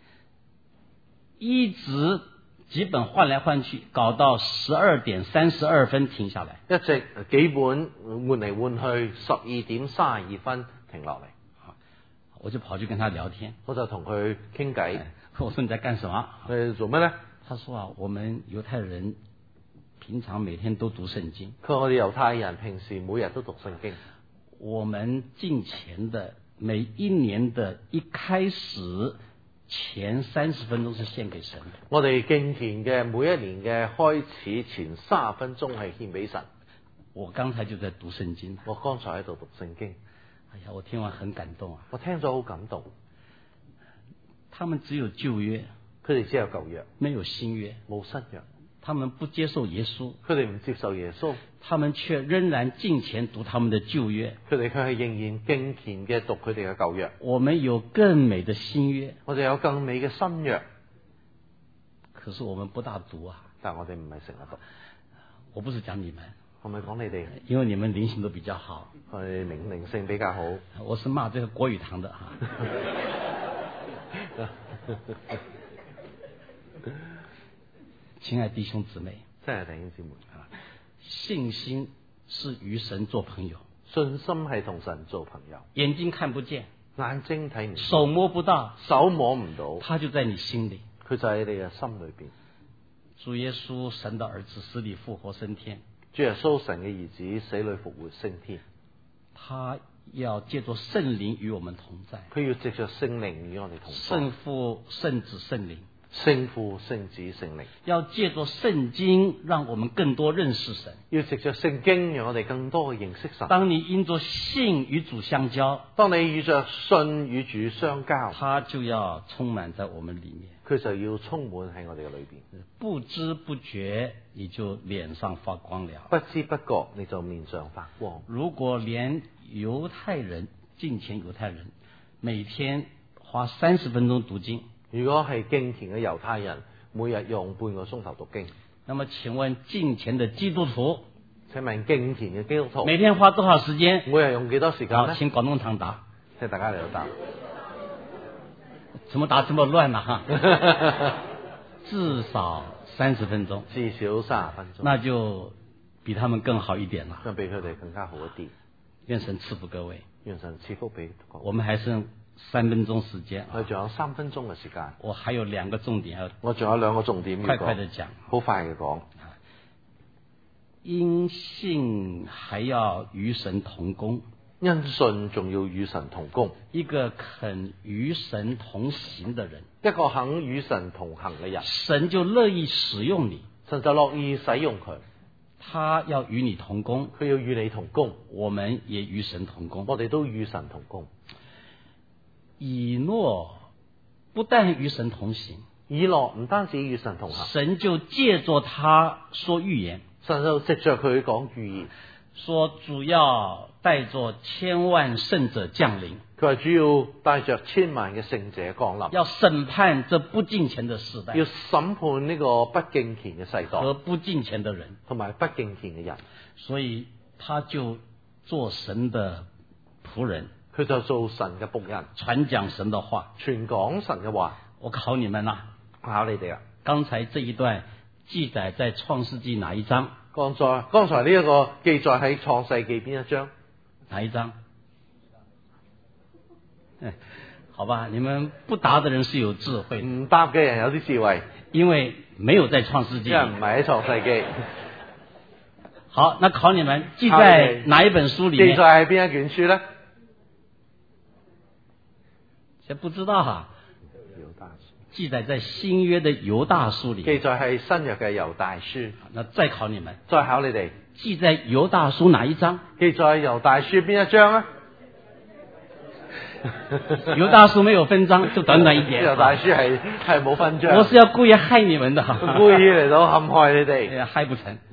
一直幾本換來換去，搞到十二點三十二分停下來。 一直幾本換嚟換去，十二點三十二分停落嚟。 我就跑去跟他聊天， 我就同佢傾偈。 我說你在幹什麼？ 你做咩咧？ 他說啊，我們猶太人平常每天都讀聖經。 佢話我哋猶太人平時每日都讀聖經。 我們敬虔的每一年的一開始前三十分鐘是獻給神的。 我哋敬虔嘅每一年嘅開始前三十分鐘係獻俾神。 我剛才就在讀聖經。 我剛才喺度讀聖經。 哎呀，我聽完很感動啊！ 我聽咗好感動。 他們只有舊約， 佢哋只有舊約， 沒有新約， 冇新約。 他們不接受耶穌， 佢哋唔接受耶穌， 他們卻仍然敬虔讀他們的舊約。 佢哋卻係仍然敬虔嘅讀佢哋嘅舊約。 我們有更美的新約， 我哋有更美嘅新約， 可是我們不大讀啊。 但我哋唔係成日讀。 我不是講你們。 我咪講你哋， 因為你們靈性都比較好， 我哋靈靈性比較好。 我是罵這個國語堂的哈。親愛弟兄姊妹， 真係弟兄姊妹啊！ 信心是與神做朋友。 信心係同神做朋友， 眼睛看不見， 眼睛睇唔到， 手摸不到， 手摸唔到， 他就在你心裏。 佢就喺你嘅心裏邊。 主耶穌神的兒子死裏復活升天， 主耶穌神嘅兒子死裏復活升天， 他要借着聖靈與我們同在。 佢要藉着聖靈與我哋同在。 聖父、聖子、聖靈。 聖父、聖子、聖靈， 要借着聖經讓我們更多認識神。 要藉着聖經讓我哋更多嘅認識神。 當你因着信與主相交， 當你與着信與主相交， 他就要充滿在我們裏面， 佢就要充滿喺我哋嘅裏邊。 不知不覺你就臉上發光了， 不知不覺你就面上發光。 如果連猶太人敬虔猶太人每天花三十分鐘讀經， 如果係敬虔嘅猶太人，每日用半個鐘頭讀經， 那麼請問敬虔的基督徒， 請問敬虔嘅基督徒每天花多少時間？ 每日用幾多時間呢？ 請廣東堂答， 請大家嚟到答。 怎麼答這麼亂啊？哈，至少三十分鐘， 至少三十分鐘， 那就比他們更好一點啦。 咁比佢哋更加好一啲。 願神賜福各位， 願神賜福俾各位。 我們還剩三分鐘時間， 我仲有三分鐘嘅時間。 我還有兩個重點要， 我仲有兩個重點要講， 快快地講， 好快嘅講。 因信還要與神同工， 因信仲要與神同工。 一個肯與神同行的人， 一個肯與神同行嘅人， 神就樂意使用你， 神就樂意使用佢。 他要與你同工， 佢要與你同工， 我們也與神同工。 我哋都與神同工。 以諾不但與神同行， 以諾唔單止與神同行， 神就借着他說預言， 神就藉着佢講預言， 說主要帶着千萬聖者降臨， 佢話主要帶着千萬嘅聖者降臨， 要審判這不敬虔的時代， 要審判呢個不敬虔嘅世代和不敬虔的人， 同埋不敬虔嘅人， 所以他就做神的僕人， 佢就做神嘅僕人， 傳講神的話， 傳講神嘅話。 我考你們啦， 考你哋啊！ 剛才這一段記載在創世紀哪一章？ 剛才剛才呢一個記載喺創世紀邊一章？ 哪一章？哎，好吧，你們不答的人是有智慧， 唔答嘅人有啲智慧， 因為沒有在創世紀， 因為唔係喺創世紀。 好，那考你們，記在哪一本書裏面？ 記載喺邊一卷書呢？ 這不知道哈。 猶大書記載在新約的猶大書裏。 記載係新約嘅猶大書。 那再考你們， 再考你哋， 記在猶大書哪一章？ 記載猶大書邊一章啊？ 猶大書沒有分章，就短短一點。 猶大書係係冇分章。 我是要故意害你們的， 故意嚟到陷害你哋， 害不成。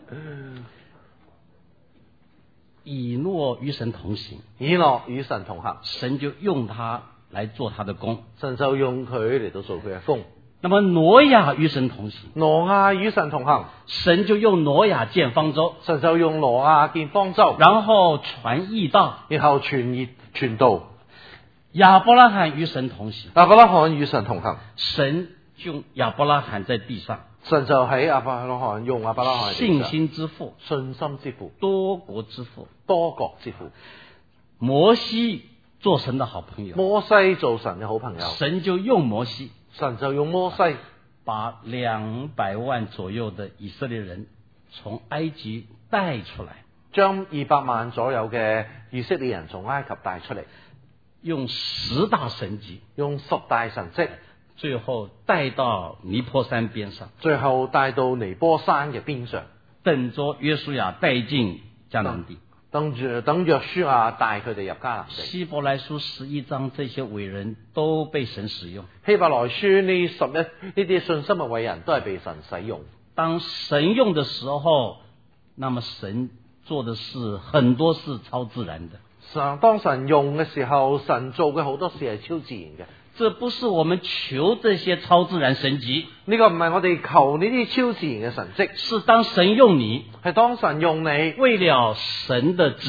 以諾與神同行， 以諾與神同行， 神就用他來做他的工， 神就用佢嚟到做佢嘅工。 那麼挪亞與神同行， 挪亞與神同行， 神就用挪亞建方舟， 神就用挪亞建方舟， 然後傳義道， 然後傳義傳道。 亞伯拉罕與神同行， 亞伯拉罕與神同行， 神就用亞伯拉罕在地上， 神就喺亞伯拉罕用亞伯拉罕信心之父， 信心之父， 多國之父， 多國之父。 摩西做神的好朋友， 摩西做神嘅好朋友， 神就用摩西， 神就用摩西把兩百萬左右的以色列人從埃及帶出來， 將二百萬左右嘅以色列人從埃及帶出嚟， 用十大神蹟， 用十大神蹟， 最後帶到尼泊山邊上， 最後帶到尼波山嘅邊上， 等着約書亞帶進迦南地。 等住等約書亞帶佢哋入迦南地。 希伯來書十一章，這些偉人都被神使用。 希伯來書呢十一呢啲信心嘅偉人都係被神使用。 當神用的時候，那麼神做的事很多是超自然的。 神當神用嘅時候，神做嘅好多事係超自然嘅。 這不是我們求這些超自然神蹟， 呢個唔係我哋求呢啲超自然嘅神蹟， 是當神用你， 係當神用你， 為了神的旨意，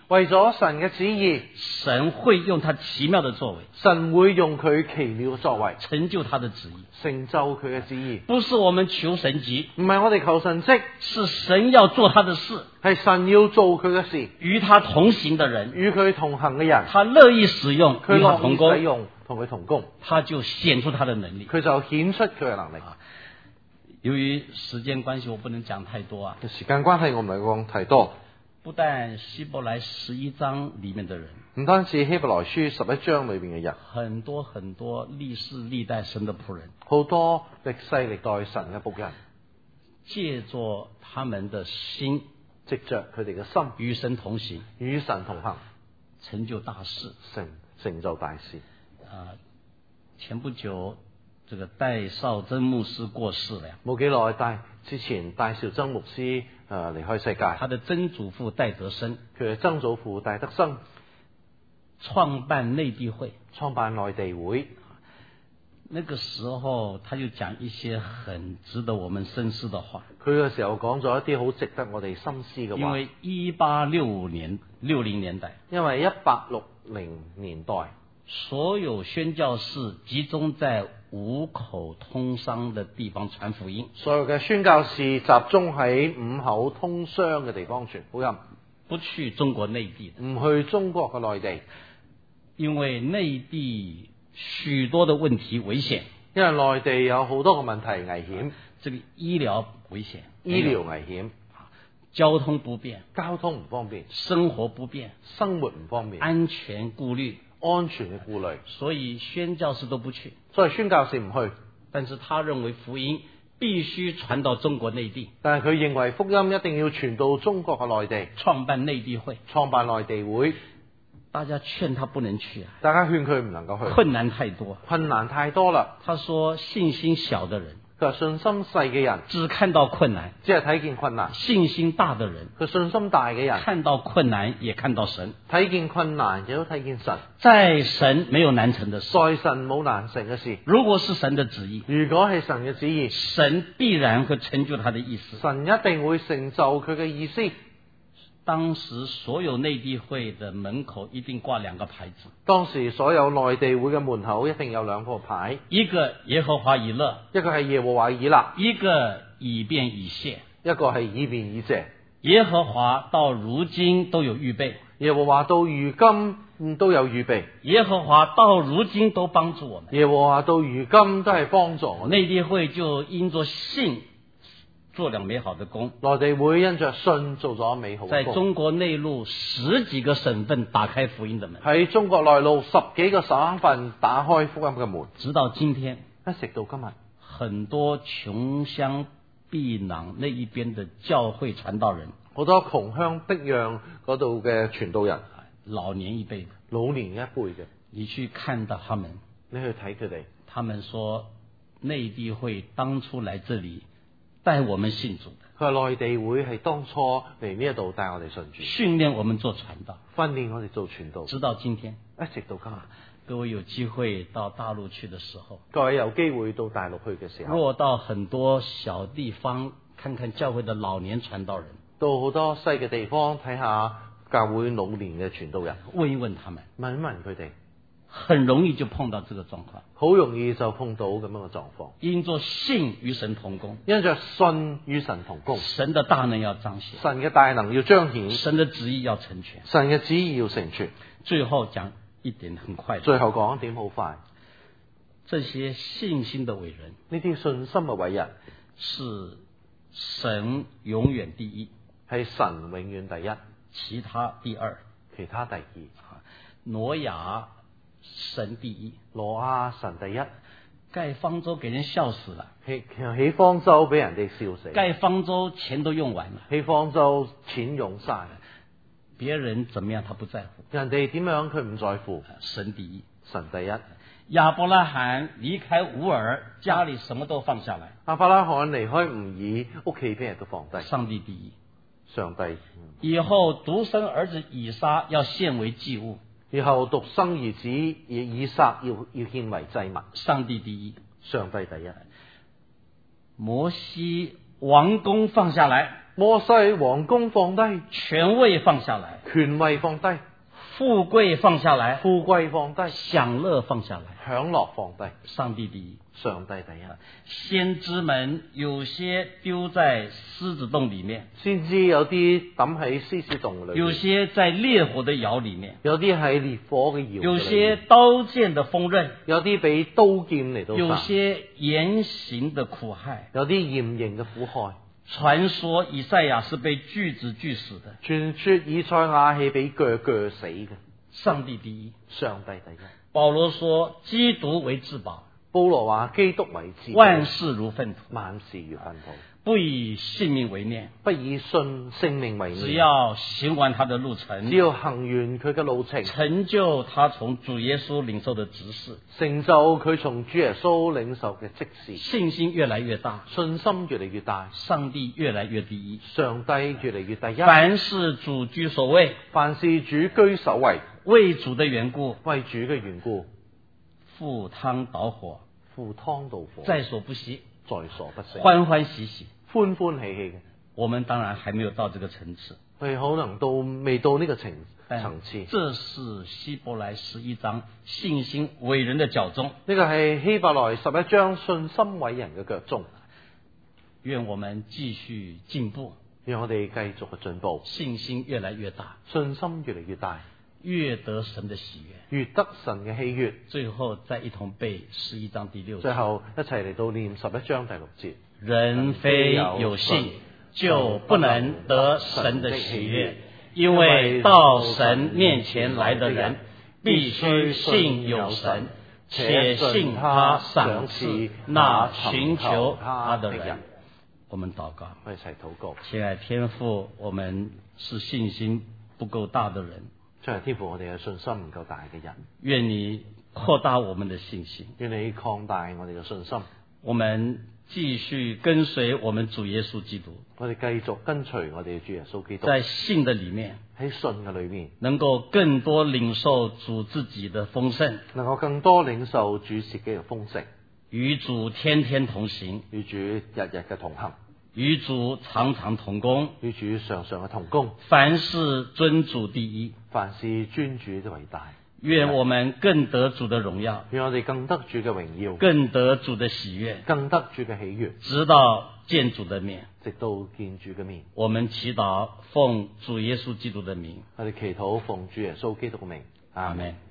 為咗神嘅旨意， 神會用他奇妙的作為， 神會用佢奇妙嘅作為成就他的旨意， 成就佢嘅旨意。 不是我們求神蹟， 唔係我哋求神蹟， 是神要做他的事， 係神要做佢嘅事。 與他同行的人， 與佢同行嘅人， 他樂意使用， 佢與他樂意使同工， 用，同佢同工， 他就顯出他的能力。 佢就顯出佢嘅能力。 由於時間關係，我不能講太多啊。 時間關係，我唔係講太多。 不但希伯來十一章裏面的人， 唔單止希伯來書十一章裏邊嘅人， 很多很多歷世歷代神的僕人， 好多歷世歷代神嘅僕人， 借着他們的心， 藉着佢哋嘅心， 與神同行， 與神同行， 成就大事， 成成就大事。 啊，前不久，這個戴少曾牧師過世了。 冇幾耐，戴之前戴少曾牧師誒離開世界。 他的曾祖父戴德生， 佢嘅曾祖父戴德生創辦內地會， 創辦內地會。 那個時候，他就講一些很值得我們深思的話。 佢嘅時候講咗一啲好值得我哋深思嘅話。 因為一八六五年六零年代， 因為一八六零年代， 所有宣教士集中在五口通商的地方傳福音。 所有嘅宣教士集中喺五口通商嘅地方傳福音， 不去中國內地， 唔去中國嘅內地， 因為內地許多的問題危險， 因為內地有好多個問題危險， 這個醫療危險， 醫療危險， 交通不便， 交通唔方便， 生活不便， 生活唔方便， 安全顧慮， 安全嘅顧慮， 所以宣教士都不去。 所以宣教士唔去， 但是他認為福音必須傳到中國內地， 但係佢認為福音一定要傳到中國嘅內地， 創辦內地會， 創辦內地會。 大家勸他不能去啊， 大家勸佢唔能夠去， 困難太多， 困難太多啦。 他說信心小的人， 佢話信心細嘅人只看到困難， 只係睇見困難； 信心大的人， 佢信心大嘅人看到困難也看到神， 睇見困難亦都睇見神。 在神沒有難成的事， 在神冇難成嘅事。 如果是神的旨意， 如果係神嘅旨意， 神必然會成就他的意思。 神一定會成就佢嘅意思。 當時所有內地會的門口一定掛兩個牌子， 當時所有內地會嘅門口一定有兩個牌， 一個耶和華以勒， 一個係耶和華以勒， 一個以便以謝。 一個係以便以謝。 耶和華到如今都有預備， 耶和華到如今都有預備， 耶和華到如今都幫助我們， 耶和華到如今都係幫助我哋。 內地會就因着信做了美好的工， 內地會因着信做咗美好嘅工， 在中國內陸十幾個省份打開福音的門， 喺中國內陸十幾個省份打開福音嘅門， 直到今天， 一直到今日， 很多窮鄉僻壤那一邊的教會傳道人， 好多窮鄉僻壤嗰度嘅傳道人， 老年一輩的， 老年一輩嘅， 你去看到他們， 你去睇佢哋， 他們說內地會當初來這裡帶我們信主的， 佢話內地會係當初嚟呢一度帶我哋信主， 訓練我們做傳道， 訓練我哋做傳道， 直到今天， 一直到今日。 各位有機會到大陸去的時候， 各位有機會到大陸去嘅時候， 若到很多小地方看看教會的老年傳道人， 到好多細嘅地方睇下教會老年嘅傳道人， 問一問他們， 問一問佢哋， 很容易就碰到這個狀況， 好容易就碰到咁樣嘅狀況。 因着信與神同工， 因着信與神同工， 神的大能要彰顯， 神嘅大能要彰顯， 神的旨意要成全， 神嘅旨意要成全。 最後講一點很快， 最後講一點好快， 這些信心的偉人， 呢啲信心嘅偉人是神永遠第一， 係神永遠第一， 其他第二， 其他第二。 挪亞神第一， 挪亞神第一， 蓋方舟給人笑死了， 起起方舟俾人哋笑死， 蓋方舟錢都用完了， 起方舟錢用晒， 別人怎麼樣他不在乎， 人哋點樣佢唔在乎， 神第一， 神第一。 亞伯拉罕離開吾爾，家裏什麼都放下來， 亞伯拉罕離開吾爾，屋企俾人都放低， 上帝第一， 上帝。 以後獨生兒子以撒要獻為祭物， 以後獨生兒子以撒要要獻為祭物， 上帝第一， 上帝第一。 摩西王宮放下來， 摩西王宮放低， 權位放下來， 權位放低， 富貴放下來， 富貴放低， 享樂放下來， 享樂放低， 上帝第一。 上帝第一。 先知們有些丟在獅子洞裏面， 先知有啲抌喺獅子洞裏面， 有些在烈火的窯裏面， 有啲喺烈火嘅窯裏面， 有些刀劍的鋒刃， 有啲俾刀劍嚟到殺， 有些嚴刑的苦害， 有啲嚴刑嘅苦害。 傳說以賽亞是被鋸子鋸死的， 傳說以賽亞係俾鋸鋸死嘅。 上帝第一， 上帝第一。 保羅說基督為至寶， 保羅話基督為至寶， 萬事如糞土， 萬事如糞土， 不以性命為念， 不以信性命為念。 只要行完他的路程， 只要行完佢嘅路程， 成就他從主耶穌領受的指示， 成就佢從主耶穌領受嘅職事， 信心越來越大， 信心越嚟越大， 上帝越來越第一， 上帝越嚟越第一。 凡事主居首位， 凡事主居首位， 為主的緣故， 為主嘅緣故， 赴湯蹈火， 赴湯蹈火， 在所不惜， 在所不惜， 歡歡喜喜， 歡歡喜喜嘅。 我們當然還沒有到這個層次， 我哋可能到未到呢個層但層次。 這是希伯來十一章信心偉人的腳蹤。 呢個係希伯來十一章信心偉人嘅腳蹤。 願我們繼續進步， 讓我哋繼續嘅進步， 信心越來越大， 信心越嚟越大， 越得神的喜悅， 越得神嘅喜悅。 最後再一同背十一章第六節。 最後一齊嚟到念十一章第六節。 人非有信，就不能得神的喜悅，因為到神面前來的人，必須信有神，且信他賞賜那尋求他的人。我們禱告， 我哋一齊禱告。 親愛天父，我們是信心不夠大的人， 親愛天父，我哋嘅信心唔夠大嘅人， 願你擴大我們的信心， 願你擴大我哋嘅信心。 我們繼續跟隨我們主耶穌基督， 我哋繼續跟隨我哋嘅主耶穌基督， 在信的裏面， 喺信嘅裏面， 能夠更多領受主自己的豐盛， 能夠更多領受主自己嘅豐盛， 與主天天同行， 與主日日嘅同行， 與主常常同工， 與主常常嘅同工。 凡事尊主第一， 凡事尊主的偉大。 願我們更得主的榮耀， 願我哋更得主嘅榮耀， 更得主的喜悅， 更得主嘅喜悅， 直到見主的面。 直到見主嘅面。 我們祈禱奉主耶穌基督的名， 我哋祈禱奉主耶穌基督嘅名。 阿們。